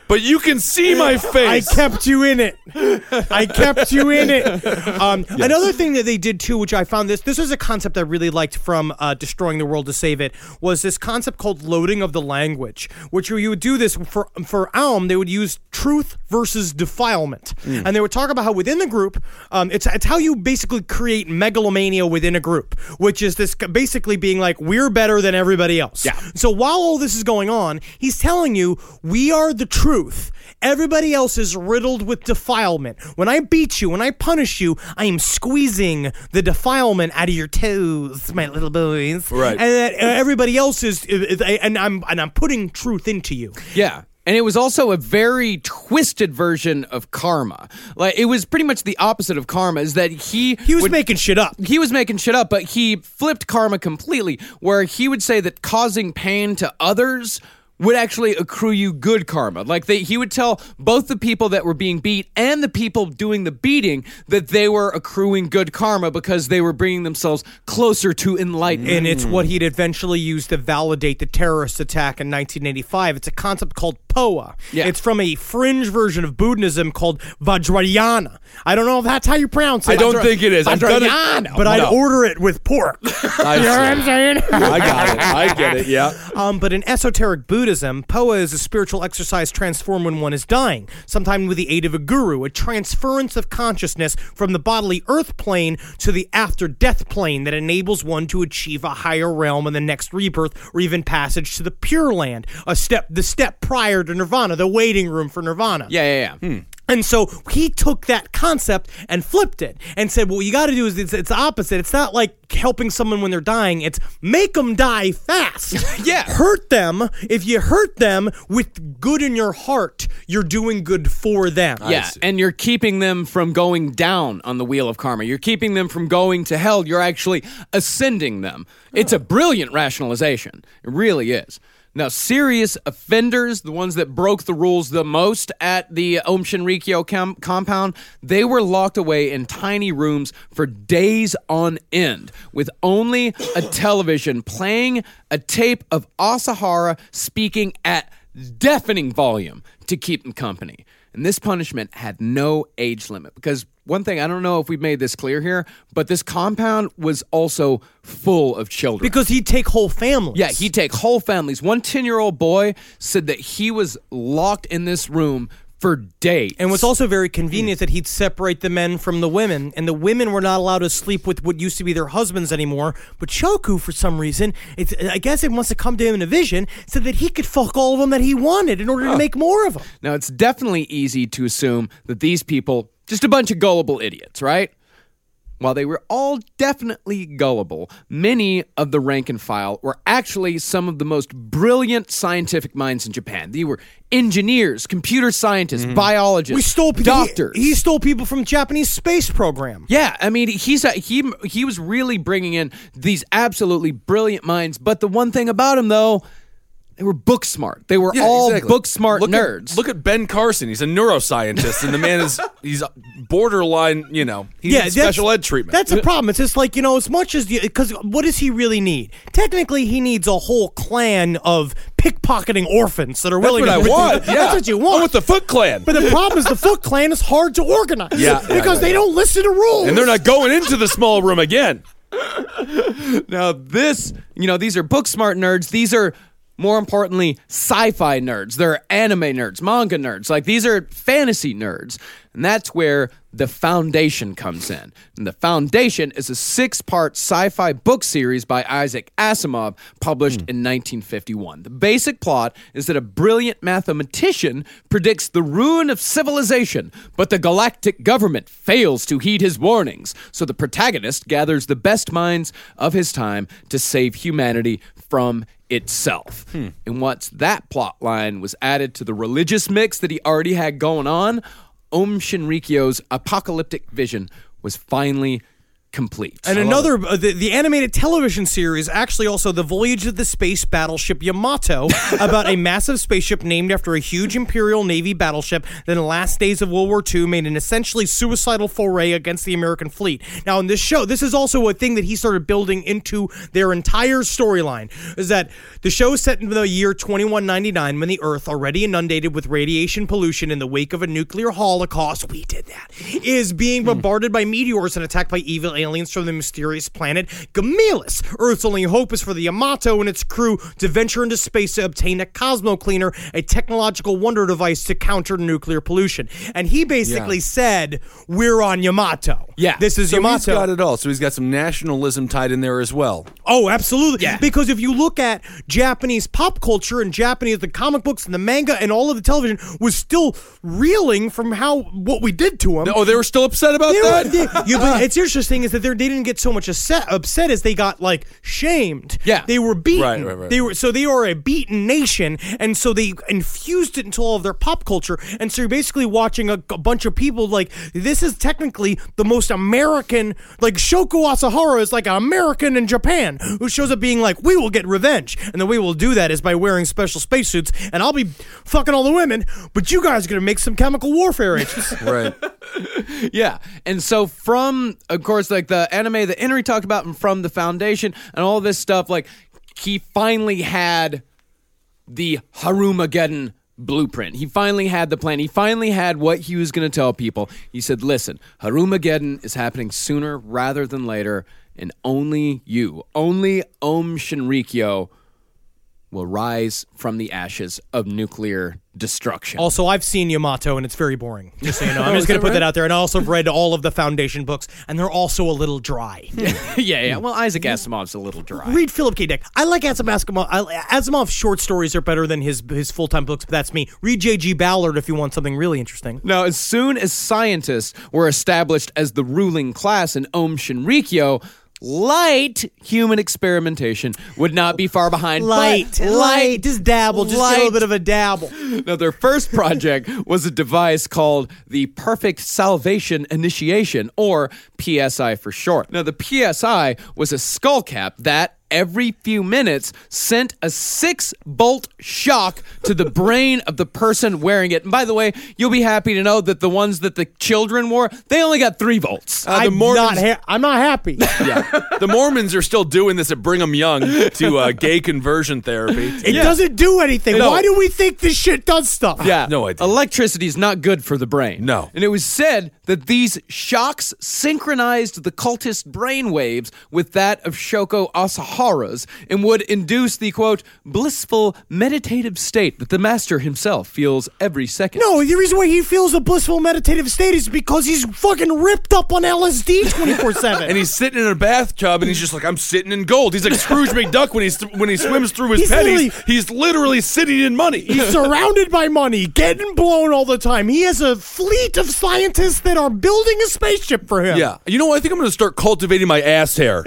[SPEAKER 4] but you can see my
[SPEAKER 3] I
[SPEAKER 4] face.
[SPEAKER 3] kept you in it. I kept you in it. Another thing that they did too, which I found this is a concept I really liked from Destroying the World to Save It, was this concept called loading of the language, which you would do this for Alm. They would use truth versus defilement, and they would talk about how within the group, it's how you basically create megalomania within a group, which is this basically being like, we're better than everybody else.
[SPEAKER 5] Yeah.
[SPEAKER 3] So while all this is going on, he's telling you, we are the truth. Everybody else is riddled with defilement. When I beat you, when I punish you, I am squeezing the defilement out of your toes, my little boys.
[SPEAKER 4] Right.
[SPEAKER 3] And that everybody else is and I'm putting truth into you.
[SPEAKER 5] Yeah. And it was also a very twisted version of karma. Like, it was pretty much the opposite of karma, is that he
[SPEAKER 3] was making shit up.
[SPEAKER 5] He was making shit up, but he flipped karma completely, where he would say that causing pain to others would actually accrue you good karma. Like, he would tell both the people that were being beat and the people doing the beating that they were accruing good karma because they were bringing themselves closer to enlightenment.
[SPEAKER 3] And it's what he'd eventually use to validate the terrorist attack in 1985. It's a concept called POA.
[SPEAKER 5] Yeah.
[SPEAKER 3] It's from a fringe version of Buddhism called Vajrayana. I don't know if that's how you pronounce it.
[SPEAKER 4] I don't think it is. I've done it.
[SPEAKER 3] But I'd
[SPEAKER 4] No.
[SPEAKER 3] order it with pork. You know what I'm saying?
[SPEAKER 4] I got it. I get it. Yeah.
[SPEAKER 3] But in esoteric Buddhism, POA is a spiritual exercise transformed when one is dying, sometimes with the aid of a guru, a transference of consciousness from the bodily earth plane to the after-death plane that enables one to achieve a higher realm in the next rebirth or even passage to the Pure Land, the step prior to Nirvana, the waiting room for Nirvana.
[SPEAKER 5] Yeah.
[SPEAKER 3] And so he took that concept and flipped it and said, what you got to do is it's the opposite. It's not like helping someone when they're dying. It's make them die fast.
[SPEAKER 5] Yeah.
[SPEAKER 3] Hurt them. If you hurt them with good in your heart, you're doing good for them.
[SPEAKER 5] Yeah, and you're keeping them from going down on the wheel of karma. You're keeping them from going to hell. You're actually ascending them. It's a brilliant rationalization. It really is. Now, serious offenders, the ones that broke the rules the most at the Aum Shinrikyo compound, they were locked away in tiny rooms for days on end, with only a television playing a tape of Asahara speaking at deafening volume to keep them company. And this punishment had no age limit, because one thing, I don't know if we've made this clear here, but this compound was also full of children.
[SPEAKER 3] Because he'd take whole families.
[SPEAKER 5] Yeah, he'd take whole families. One 10-year-old boy said that he was locked in this room for days.
[SPEAKER 3] And what's also very convenient that he'd separate the men from the women, and the women were not allowed to sleep with what used to be their husbands anymore. But Shoku, for some reason, I guess it must have come to him in a vision, said that he could fuck all of them that he wanted in order to make more of them.
[SPEAKER 5] Now, it's definitely easy to assume that these people, just a bunch of gullible idiots, right? While they were all definitely gullible, many of the rank and file were actually some of the most brilliant scientific minds in Japan. They were engineers, computer scientists, biologists,
[SPEAKER 3] We stole
[SPEAKER 5] doctors.
[SPEAKER 3] He stole people from the Japanese space program.
[SPEAKER 5] Yeah, I mean, he was really bringing in these absolutely brilliant minds. But the one thing about him, though, they were book smart. They were all
[SPEAKER 4] exactly.
[SPEAKER 5] book smart nerds.
[SPEAKER 4] Look at Ben Carson. He's a neuroscientist, and the man he's borderline. He needs special ed treatment.
[SPEAKER 3] That's a problem. It's just like, as much as because what does he really need? Technically, he needs a whole clan of pickpocketing orphans that are willing
[SPEAKER 4] what
[SPEAKER 3] to.
[SPEAKER 4] I want. Yeah.
[SPEAKER 3] That's what you want.
[SPEAKER 4] I'm with the Foot Clan.
[SPEAKER 3] But the problem is the Foot Clan is hard to organize.
[SPEAKER 4] Yeah,
[SPEAKER 3] because they don't listen to rules.
[SPEAKER 4] And they're not going into the small room again.
[SPEAKER 5] Now, these are book smart nerds. These are, more importantly, sci-fi nerds. They're anime nerds, manga nerds. Like, these are fantasy nerds. And that's where the Foundation comes in. And the Foundation is a 6-part sci-fi book series by Isaac Asimov, published in 1951. The basic plot is that a brilliant mathematician predicts the ruin of civilization, but the galactic government fails to heed his warnings. So the protagonist gathers the best minds of his time to save humanity from itself. And once that plot line was added to the religious mix that he already had going on, Aum Shinrikyo's apocalyptic vision was finally complete.
[SPEAKER 3] And another, the animated television series, actually also The Voyage of the Space Battleship Yamato, about a massive spaceship named after a huge Imperial Navy battleship that in the last days of World War II made an essentially suicidal foray against the American fleet. Now in this show, this is also a thing that he started building into their entire storyline, is that the show is set in the year 2199 when the Earth, already inundated with radiation pollution in the wake of a nuclear holocaust, we did that, is being bombarded by meteors and attacked by evil aliens from the mysterious planet Gamilus. Earth's only hope is for the Yamato and its crew to venture into space to obtain a Cosmo Cleaner, a technological wonder device to counter nuclear pollution. And he basically said, we're on Yamato.
[SPEAKER 5] Yeah.
[SPEAKER 3] This is
[SPEAKER 4] So
[SPEAKER 3] Yamato.
[SPEAKER 4] he's got it all. So he's got some nationalism tied in there as well.
[SPEAKER 3] Oh, absolutely.
[SPEAKER 5] Yeah.
[SPEAKER 3] Because if you look at Japanese pop culture and Japanese, the comic books and the manga and all of the television was still reeling from what we did to them.
[SPEAKER 4] Oh, they were still upset about that?
[SPEAKER 3] But it's interesting is that they didn't get so much upset as they got like shamed.
[SPEAKER 5] Yeah.
[SPEAKER 3] They were beaten.
[SPEAKER 4] Right.
[SPEAKER 3] They were a beaten nation, and so they infused it into all of their pop culture. And so you're basically watching a bunch of people like, this is technically the most American, like Shoko Asahara is like an American in Japan who shows up being like, we will get revenge. And the way we'll do that is by wearing special spacesuits, and I'll be fucking all the women, but you guys are going to make some chemical warfare agents.
[SPEAKER 4] Right.
[SPEAKER 5] Yeah. And so from, of course, like the anime that Henry talked about and from the Foundation and all this stuff, like he finally had the Harumageddon blueprint. He finally had the plan. He finally had what he was going to tell people. He said, listen, Harumageddon is happening sooner rather than later, and only you, only Om Shinrikyo will rise from the ashes of nuclear destruction.
[SPEAKER 3] Also, I've seen Yamato, and it's very boring. Just so you know, I'm just going to put that out there. And I also have read all of the Foundation books, and they're also a little dry.
[SPEAKER 5] yeah. Well, Isaac Asimov's a little dry.
[SPEAKER 3] Read Philip K. Dick. I like Asimov. Asimov's short stories are better than his full-time books, but that's me. Read J.G. Ballard if you want something really interesting.
[SPEAKER 5] Now, as soon as scientists were established as the ruling class in Om Shinrikyo, light human experimentation would not be far behind.
[SPEAKER 3] Light, just dabble, just a little bit of a dabble.
[SPEAKER 5] Now, their first project was a device called the Perfect Salvation Initiation, or PSI for short. Now, the PSI was a skull cap that, every few minutes, sent a 6-bolt shock to the brain of the person wearing it. And by the way, you'll be happy to know that the ones that the children wore, they only got 3 volts.
[SPEAKER 3] I'm not happy.
[SPEAKER 4] Yeah. The Mormons are still doing this at Brigham Young to gay conversion therapy.
[SPEAKER 3] It doesn't do anything.
[SPEAKER 4] No.
[SPEAKER 3] Why do we think this shit does stuff?
[SPEAKER 5] Yeah.
[SPEAKER 4] No idea.
[SPEAKER 5] Electricity is not good for the brain.
[SPEAKER 4] No.
[SPEAKER 5] And it was said that these shocks synchronized the cultist brain waves with that of Shoko Asahara's and would induce the, quote, blissful meditative state that the master himself feels every second.
[SPEAKER 3] No, the reason why he feels a blissful meditative state is because he's fucking ripped up on LSD 24/7.
[SPEAKER 4] And he's sitting in a bathtub, and he's just like, I'm sitting in gold. He's like Scrooge McDuck when he swims through his pennies. He's literally sitting in money.
[SPEAKER 3] He's surrounded by money, getting blown all the time. He has a fleet of scientists that are building a spaceship for him.
[SPEAKER 4] Yeah. You know what? I think I'm going to start cultivating my ass hair.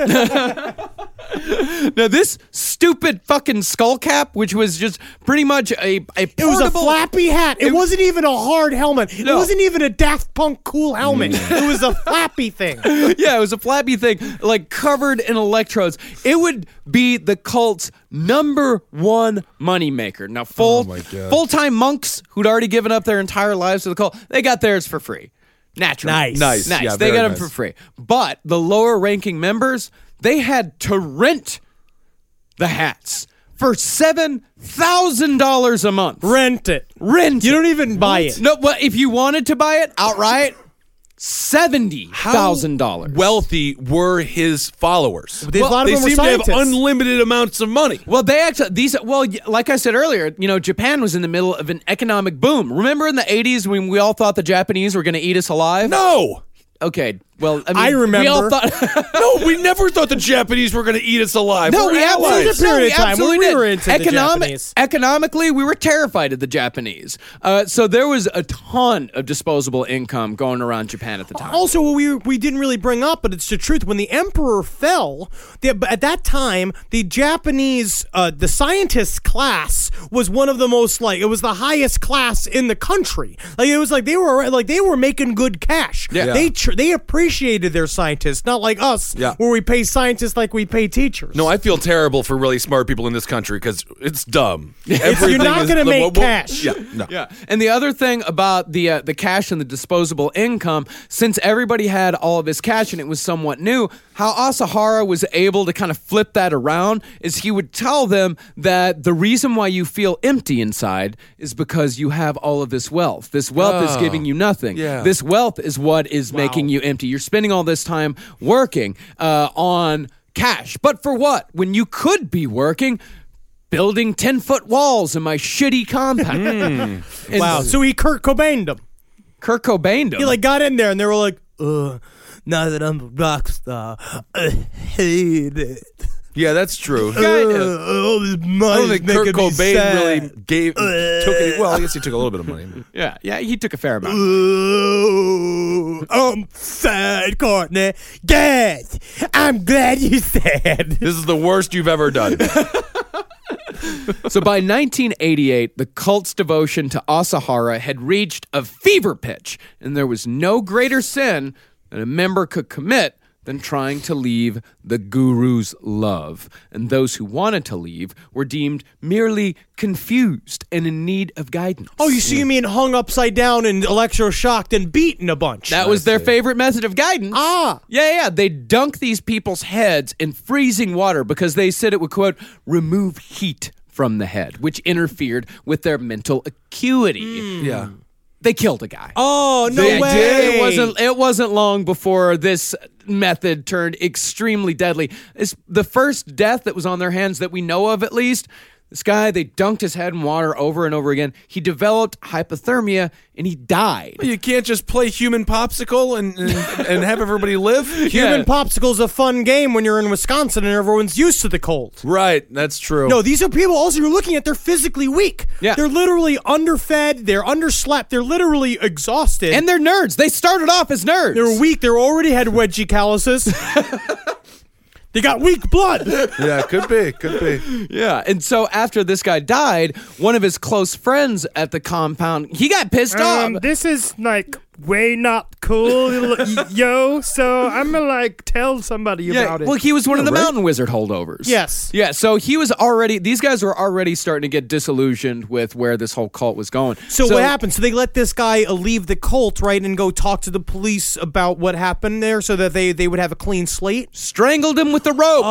[SPEAKER 5] Now, this stupid fucking skull cap, which was just pretty much a portable...
[SPEAKER 3] It was a flappy hat. It wasn't even a hard helmet.
[SPEAKER 5] No.
[SPEAKER 3] It wasn't even a Daft Punk cool helmet. It was a flappy thing.
[SPEAKER 5] Yeah, it was a flappy thing, like covered in electrodes. It would be the cult's #1 moneymaker. Now, full-time monks who'd already given up their entire lives to the cult, they got theirs for free. Naturally.
[SPEAKER 3] Nice.
[SPEAKER 4] Yeah,
[SPEAKER 5] they
[SPEAKER 4] very
[SPEAKER 5] got them
[SPEAKER 4] nice.
[SPEAKER 5] for free. But the lower-ranking members, they had to rent the hats for $7,000 a month.
[SPEAKER 3] Rent it.
[SPEAKER 5] Rent.
[SPEAKER 3] You don't even buy it.
[SPEAKER 5] No, but if you wanted to buy it outright, $70,000.
[SPEAKER 4] Wealthy were his followers.
[SPEAKER 3] A lot of
[SPEAKER 4] they
[SPEAKER 3] them were
[SPEAKER 4] seem to have
[SPEAKER 3] scientists.
[SPEAKER 4] unlimited amounts of money.
[SPEAKER 5] Well, like I said earlier, Japan was in the middle of an economic boom. Remember in the 80s when we all thought the Japanese were going to eat us alive?
[SPEAKER 4] No.
[SPEAKER 5] Okay, well, I mean,
[SPEAKER 3] I remember.
[SPEAKER 5] we all thought...
[SPEAKER 4] No, we never thought the Japanese were going to eat us alive.
[SPEAKER 5] No,
[SPEAKER 4] We're
[SPEAKER 5] we
[SPEAKER 4] allies.
[SPEAKER 3] There's a period of time
[SPEAKER 5] absolutely
[SPEAKER 3] when we
[SPEAKER 5] did.
[SPEAKER 3] were into the Japanese.
[SPEAKER 5] Economically, we were terrified of the Japanese. So there was a ton of disposable income going around Japan at the time.
[SPEAKER 3] Also, what we didn't really bring up, but it's the truth. When the emperor fell, at that time, the Japanese, the scientists class was one of the most it was the highest class in the country. It was they were making good cash.
[SPEAKER 5] Yeah.
[SPEAKER 3] They appreciated appreciated their scientists, not like us,
[SPEAKER 4] Yeah.
[SPEAKER 3] where we pay scientists like we pay teachers.
[SPEAKER 4] No, I feel terrible for really smart people in this country because it's dumb.
[SPEAKER 3] you're
[SPEAKER 4] Everything
[SPEAKER 3] not
[SPEAKER 4] is-
[SPEAKER 3] going to
[SPEAKER 4] the-
[SPEAKER 3] make cash.
[SPEAKER 4] Yeah, no.
[SPEAKER 5] Yeah, and the other thing about the cash and the disposable income, since everybody had all of his cash and it was somewhat new, how Asahara was able to kind of flip that around is he would tell them that the reason why you feel empty inside is because you have all of this wealth. This wealth is giving you nothing.
[SPEAKER 4] Yeah.
[SPEAKER 5] This wealth is what is making you empty. You're spending all this time working on cash, but for what? When you could be working building 10-foot walls in my shitty compound. And
[SPEAKER 3] Wow. So he Kurt Cobained them.
[SPEAKER 5] Kurt Cobained him.
[SPEAKER 3] He like got in there and they were like, now that I'm a rock star, I hate it.
[SPEAKER 4] Yeah, that's true.
[SPEAKER 3] All this money
[SPEAKER 4] I don't think Kurt
[SPEAKER 3] making me
[SPEAKER 4] Cobain
[SPEAKER 3] sad.
[SPEAKER 4] really took any. Well, I guess he took a little bit of money.
[SPEAKER 5] yeah, he took a fair amount.
[SPEAKER 3] I'm sad, Courtney. Yes, I'm glad you said.
[SPEAKER 4] This is the worst you've ever done.
[SPEAKER 5] So by 1988, the cult's devotion to Asahara had reached a fever pitch, and there was no greater sin that a member could commit than trying to leave the guru's love. And those who wanted to leave were deemed merely confused and in need of guidance.
[SPEAKER 3] Oh, you mean hung upside down and electroshocked and beaten a bunch?
[SPEAKER 5] That was their favorite method of guidance.
[SPEAKER 3] Ah.
[SPEAKER 5] Yeah. They dunk these people's heads in freezing water because they said it would, quote, remove heat from the head, which interfered with their mental acuity.
[SPEAKER 4] Yeah.
[SPEAKER 5] They killed a guy.
[SPEAKER 3] Oh, no
[SPEAKER 5] They
[SPEAKER 3] way.
[SPEAKER 5] did. It wasn't long before this method turned extremely deadly. It's the first death that was on their hands that we know of, at least. This guy, they dunked his head in water over and over again. He developed hypothermia and he died.
[SPEAKER 4] You can't just play human popsicle and have everybody live.
[SPEAKER 3] Human Popsicle's a fun game when you're in Wisconsin and everyone's used to the cold.
[SPEAKER 4] Right, that's true.
[SPEAKER 3] No, these are people also you're looking at, they're physically weak.
[SPEAKER 5] Yeah.
[SPEAKER 3] They're literally underfed, they're underslept, they're literally exhausted.
[SPEAKER 5] And they're nerds. They started off as nerds.
[SPEAKER 3] they're weak, they already had wedgie calluses. They got weak blood.
[SPEAKER 4] Yeah, could be.
[SPEAKER 5] Yeah, and so after this guy died, one of his close friends at the compound, he got pissed off.
[SPEAKER 6] This is like way not cool, yo. So I'm gonna like tell somebody about it.
[SPEAKER 5] Well, he was one of the Mountain Wizard holdovers.
[SPEAKER 3] Yes.
[SPEAKER 5] Yeah, so these guys were already starting to get disillusioned with where this whole cult was going.
[SPEAKER 3] So what happened? So they let this guy leave the cult, right, and go talk to the police about what happened there so that they would have a clean slate?
[SPEAKER 5] Strangled him with a rope.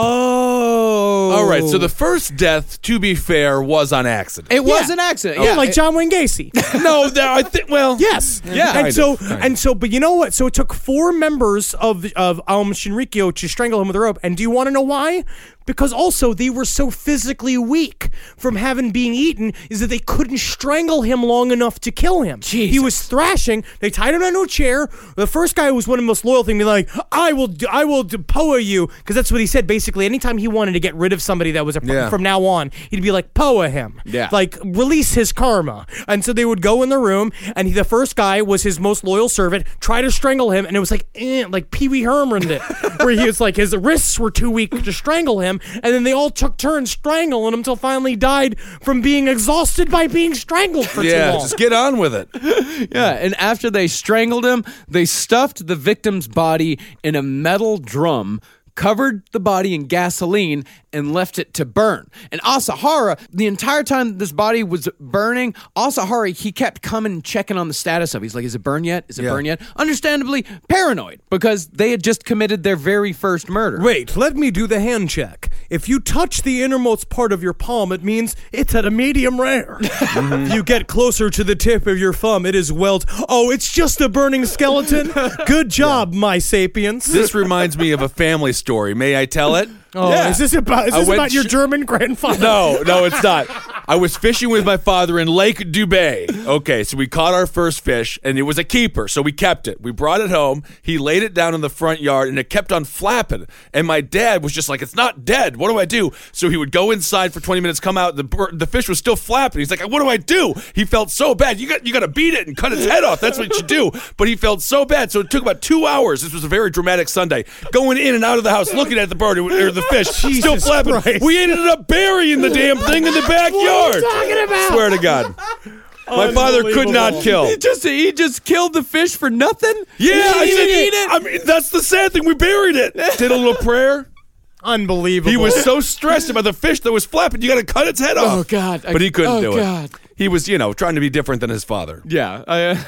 [SPEAKER 3] Oh.
[SPEAKER 4] All right, so the first death, to be fair, was on accident.
[SPEAKER 5] It was an accident.
[SPEAKER 3] Yeah, like John Wayne Gacy.
[SPEAKER 4] I think, well...
[SPEAKER 3] Yes.
[SPEAKER 5] Yeah.
[SPEAKER 3] And so, but you know what? So it took 4 members of Shinrikyo to strangle him with a rope. And do you want to know why? Because also they were so physically weak from being eaten is that they couldn't strangle him long enough to kill him.
[SPEAKER 5] Jesus.
[SPEAKER 3] He was thrashing. They tied him onto a chair. The first guy was one of the most loyal things, be like, I will poa you, because that's what he said. Basically, anytime he wanted to get rid of somebody that was from now on, he'd be like, poa him.
[SPEAKER 5] Yeah.
[SPEAKER 3] Like release his karma. And so they would go in the room, and the first guy was his most loyal servant, try to strangle him, and it was like Pee Wee Herman did, where he was like his wrists were too weak to strangle him. And then they all took turns strangling him until finally died from being exhausted by being strangled for too long.
[SPEAKER 4] just get on with it.
[SPEAKER 5] Yeah, and after they strangled him, they stuffed the victim's body in a metal drum, covered the body in gasoline, and left it to burn. And Asahara, the entire time this body was burning, Asahara, he kept coming and checking on the status of it. He's like, is it burned yet? Is it burned yet? Understandably paranoid, because they had just committed their very first murder.
[SPEAKER 3] Wait, let me do the hand check. If you touch the innermost part of your palm, it means it's at a medium rare. If you get closer to the tip of your thumb, it is oh, it's just a burning skeleton? Good job, my sapiens.
[SPEAKER 4] This reminds me of a family story. May I tell it?
[SPEAKER 3] Oh,
[SPEAKER 4] Yeah.
[SPEAKER 3] is this about your German grandfather?
[SPEAKER 4] No, it's not. I was fishing with my father in Lake Dubay. Okay, so we caught our first fish, and it was a keeper, so we kept it. We brought it home. He laid it down in the front yard, and it kept on flapping. And my dad was just like, it's not dead. What do I do? So he would go inside for 20 minutes, come out, the fish was still flapping. He's like, what do I do? He felt so bad. You got to beat it and cut its head off. That's what you do. But he felt so bad, so it took about 2 hours. This was a very dramatic Sunday. Going in and out of the house, looking at the bird or the fish, still flapping.
[SPEAKER 3] Christ.
[SPEAKER 4] We ended up burying the damn thing in the backyard.
[SPEAKER 3] What are you talking about?
[SPEAKER 4] Swear to God. My father could not kill.
[SPEAKER 5] He just killed the fish for nothing?
[SPEAKER 4] Yeah, I
[SPEAKER 5] He
[SPEAKER 4] said,
[SPEAKER 5] didn't eat it?
[SPEAKER 4] I mean, that's the sad thing. We buried it. Did a little prayer.
[SPEAKER 3] Unbelievable.
[SPEAKER 4] He was so stressed about the fish that was flapping. You got to cut its head off.
[SPEAKER 5] Oh, God.
[SPEAKER 4] But he couldn't do
[SPEAKER 5] God.
[SPEAKER 4] it. He was, trying to be different than his father.
[SPEAKER 5] Yeah.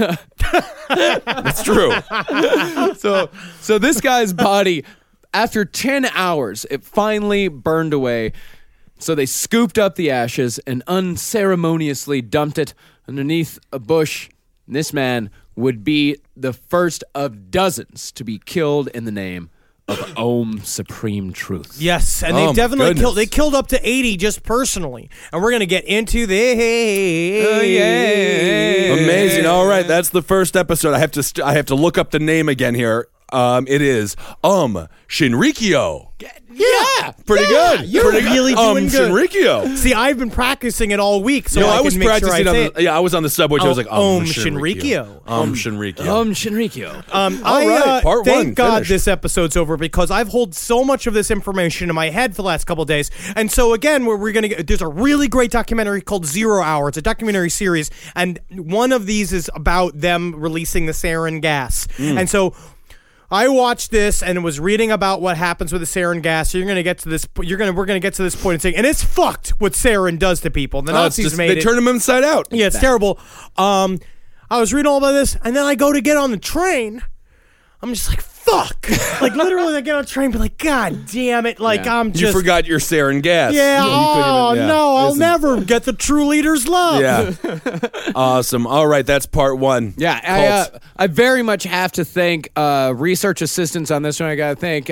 [SPEAKER 4] It's true.
[SPEAKER 5] So this guy's body, after 10 hours, it finally burned away. So they scooped up the ashes and unceremoniously dumped it underneath a bush. And this man would be the first of dozens to be killed in the name of Om Supreme Truth.
[SPEAKER 3] Yes, and
[SPEAKER 4] Oh,
[SPEAKER 3] they
[SPEAKER 4] my
[SPEAKER 3] definitely
[SPEAKER 4] goodness.
[SPEAKER 3] killed. They killed up to 80 just personally, and we're gonna get into this.
[SPEAKER 4] Amazing. All right, that's the first episode. I have to look up the name again here. It is Shinrikyo.
[SPEAKER 3] Yeah,
[SPEAKER 4] Pretty good.
[SPEAKER 3] You're
[SPEAKER 4] Pretty
[SPEAKER 3] really doing good.
[SPEAKER 4] Shinrikyo.
[SPEAKER 3] See, I've been practicing it all week, so
[SPEAKER 4] I
[SPEAKER 3] I
[SPEAKER 4] was
[SPEAKER 3] can make sure
[SPEAKER 4] practicing
[SPEAKER 3] I say
[SPEAKER 4] on the. Yeah, I was on the subway. I was like,
[SPEAKER 3] Om
[SPEAKER 4] Shinrikyo. Shinrikyo.
[SPEAKER 5] Shinrikyo.
[SPEAKER 4] right, part
[SPEAKER 3] thank
[SPEAKER 4] one,
[SPEAKER 3] God
[SPEAKER 4] finished.
[SPEAKER 3] this episode's over because I've held so much of this information in my head for the last couple of days. And so again, we're gonna get, there's a really great documentary called 0 Hour. It's a documentary series, and one of these is about them releasing the sarin gas. And so I watched this and was reading about what happens with the sarin gas. So we're gonna get to this point and saying, and it's fucked what sarin does to people. The Nazis made
[SPEAKER 4] they
[SPEAKER 3] it.
[SPEAKER 4] turn them inside out.
[SPEAKER 3] Yeah, it's terrible. I was reading all about this, and then I go to get on the train. I'm just like, fuck. Like, literally, I get on the train, but like, God damn it. Like,
[SPEAKER 5] Yeah.
[SPEAKER 3] I'm
[SPEAKER 4] You
[SPEAKER 3] just.
[SPEAKER 4] forgot your sarin gas.
[SPEAKER 3] Yeah,
[SPEAKER 4] You couldn't
[SPEAKER 3] oh,
[SPEAKER 4] even- yeah.
[SPEAKER 3] no, I'll
[SPEAKER 4] Listen.
[SPEAKER 3] never get the true leader's love.
[SPEAKER 4] Yeah. Awesome. All right, that's part one.
[SPEAKER 5] Yeah,
[SPEAKER 4] Cults.
[SPEAKER 5] I very much have to thank research assistants on this one. I got to thank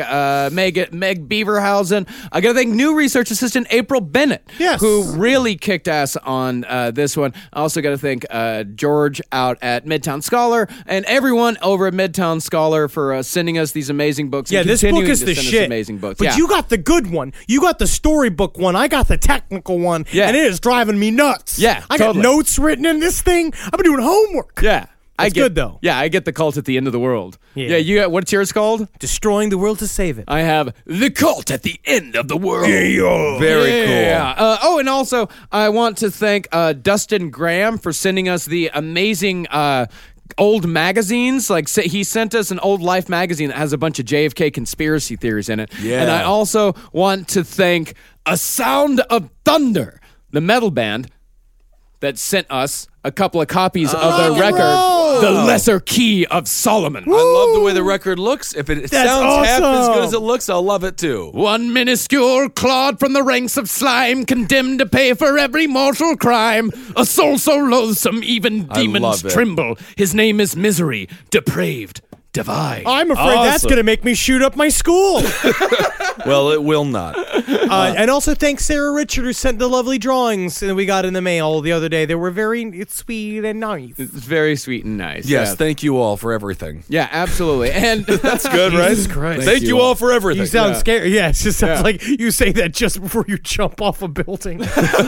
[SPEAKER 5] Meg Beaverhausen. I got to thank new research assistant April Bennett,
[SPEAKER 3] Yes.
[SPEAKER 5] who really kicked ass on this one. I also got to thank George out at Midtown Scholar and everyone over at Midtown Scholar for sending us these amazing books.
[SPEAKER 3] Yeah,
[SPEAKER 5] and
[SPEAKER 3] this book
[SPEAKER 5] continuing
[SPEAKER 3] is
[SPEAKER 5] to
[SPEAKER 3] the
[SPEAKER 5] send us
[SPEAKER 3] shit.
[SPEAKER 5] amazing books.
[SPEAKER 3] But
[SPEAKER 5] yeah.
[SPEAKER 3] you got the good one. You got the storybook one. I got the technical one.
[SPEAKER 5] Yeah.
[SPEAKER 3] And it is driving me nuts.
[SPEAKER 5] Yeah,
[SPEAKER 3] I got
[SPEAKER 5] totally.
[SPEAKER 3] notes written in this thing. I've been doing homework.
[SPEAKER 5] Yeah.
[SPEAKER 3] It's good, though.
[SPEAKER 5] Yeah, I get the cult at the end of the world.
[SPEAKER 3] Yeah.
[SPEAKER 5] You got, what's yours called?
[SPEAKER 3] Destroying the world to save it.
[SPEAKER 5] I have the cult at the end of the world.
[SPEAKER 4] Very cool.
[SPEAKER 5] Yeah. And also I want to thank Dustin Graham for sending us the amazing old magazines. Like, he sent us an old Life magazine that has a bunch of JFK conspiracy theories in it.
[SPEAKER 4] Yeah.
[SPEAKER 5] And I also want to thank A Sound of Thunder, the metal band that sent us a couple of copies of their record, The Lesser Key of Solomon.
[SPEAKER 4] I love the way the record looks. If it sounds half as
[SPEAKER 3] awesome.
[SPEAKER 4] good as it looks, I'll love it too.
[SPEAKER 5] One minuscule clod from the ranks of slime, condemned to pay for every mortal crime. A soul so loathsome, even demons
[SPEAKER 4] love it.
[SPEAKER 5] tremble. His name is Misery, depraved, divine.
[SPEAKER 3] I'm afraid that's
[SPEAKER 4] Awesome.
[SPEAKER 3] going to make me shoot up my school.
[SPEAKER 4] Well, it will not.
[SPEAKER 3] And also thanks Sarah Richard who sent the lovely drawings that we got in the mail the other day. They were very sweet and nice.
[SPEAKER 5] It's very sweet and nice.
[SPEAKER 4] Yes,
[SPEAKER 5] Yeah,
[SPEAKER 4] thank you all for everything.
[SPEAKER 5] yeah, absolutely. And
[SPEAKER 4] That's good, right?
[SPEAKER 3] Jesus Christ.
[SPEAKER 4] Thank you all for everything.
[SPEAKER 3] You sound
[SPEAKER 5] Yeah.
[SPEAKER 3] scared. Yeah, it just sounds
[SPEAKER 5] Yeah.
[SPEAKER 3] like you say that just before you jump off a building.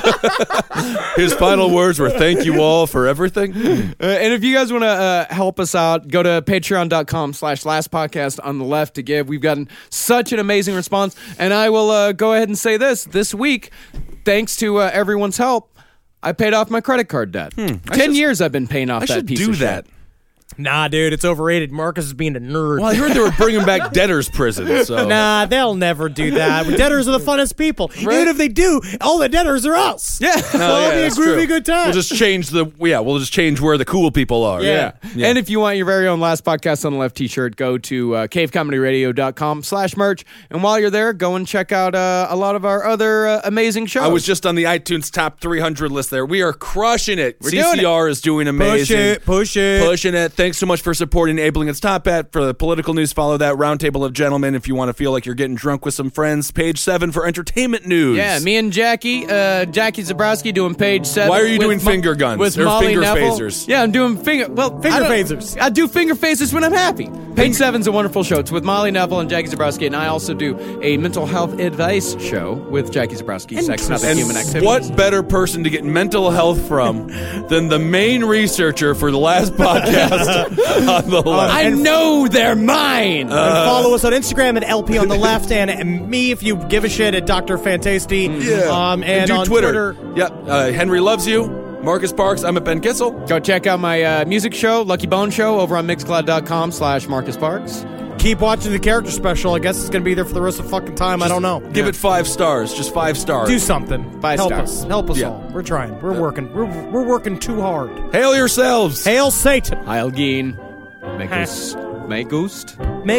[SPEAKER 4] His final words were, "Thank you all for everything."
[SPEAKER 5] And if you guys want to help us out, go to patreon.com/lastpodcast on the left to give. We've gotten such an amazing response. And I will go ahead and say this week, thanks to everyone's help, I paid off my credit card debt. 10 years I've been paying off
[SPEAKER 4] I
[SPEAKER 5] that
[SPEAKER 4] should
[SPEAKER 5] piece
[SPEAKER 4] do
[SPEAKER 5] of
[SPEAKER 4] that.
[SPEAKER 5] shit.
[SPEAKER 3] Nah, dude, it's overrated. Marcus is being a nerd.
[SPEAKER 4] Well, I heard they were bringing back debtors' prison. So
[SPEAKER 3] Nah, they'll never do that. Debtors are the funnest people. Even if they do, all the debtors are us.
[SPEAKER 5] Yeah.
[SPEAKER 3] So it'll be a
[SPEAKER 4] that's
[SPEAKER 3] groovy
[SPEAKER 4] true.
[SPEAKER 3] good time.
[SPEAKER 4] We'll just change we'll just change where the cool people are.
[SPEAKER 3] Yeah.
[SPEAKER 5] And if you want your very own Last Podcast on the Left t-shirt, go to cavecomedyradio.com/merch. And while you're there, go and check out a lot of our other amazing shows.
[SPEAKER 4] I was just on the iTunes top 300 list there. We are crushing it.
[SPEAKER 5] doing
[SPEAKER 4] CCR is doing amazing.
[SPEAKER 3] Push it.
[SPEAKER 4] Pushing it. Thanks so much for supporting Enabling Its Top Hat. For the political news, follow that Roundtable of Gentlemen if you want to feel like you're getting drunk with some friends. Page 7 for entertainment news.
[SPEAKER 5] Yeah, me and Jackie Zabrowski doing page 7.
[SPEAKER 4] Why are you
[SPEAKER 5] with
[SPEAKER 4] doing finger guns
[SPEAKER 5] With
[SPEAKER 4] or
[SPEAKER 5] Molly
[SPEAKER 4] finger
[SPEAKER 5] Neville.
[SPEAKER 4] phasers?
[SPEAKER 5] Yeah, I'm doing finger
[SPEAKER 3] phasers.
[SPEAKER 5] I do finger phasers when I'm happy. Page 7's a wonderful show. It's with Molly Neville and Jackie Zabrowski, and I also do a mental health advice show with Jackie Zabrowski, Sex and Other
[SPEAKER 4] And
[SPEAKER 5] Human Activities.
[SPEAKER 4] what better person to get mental health from than the main researcher for the last podcast on the left?
[SPEAKER 5] I know they're mine!
[SPEAKER 3] And follow us on Instagram at LP on the left, and me if you give a shit at Dr. Fantasty. And
[SPEAKER 4] do
[SPEAKER 3] on
[SPEAKER 4] Twitter. Yeah, Henry loves you. Marcus Parks. I'm at Ben Kissel.
[SPEAKER 5] Go check out my music show, Lucky Bone Show, over on mixcloud.com/Marcus Parks.
[SPEAKER 3] Keep watching the character special. I guess it's going to be there for the rest of fucking time. I don't know.
[SPEAKER 4] Give it 5 stars. Just 5 stars.
[SPEAKER 3] Do something.
[SPEAKER 5] 5
[SPEAKER 3] Help
[SPEAKER 5] stars.
[SPEAKER 3] us. Help us
[SPEAKER 4] Yeah.
[SPEAKER 3] all. We're trying. We're working. We're working too hard.
[SPEAKER 4] Hail yourselves.
[SPEAKER 3] Hail Satan.
[SPEAKER 5] Heil Geen. Me gust.
[SPEAKER 3] Me gusta.
[SPEAKER 5] Me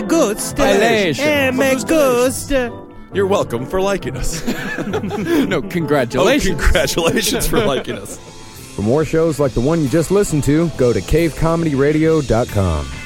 [SPEAKER 3] gusta.
[SPEAKER 4] You're welcome for liking us.
[SPEAKER 5] No, congratulations.
[SPEAKER 4] Congratulations for liking us.
[SPEAKER 7] For more shows like the one you just listened to, go to cavecomedyradio.com.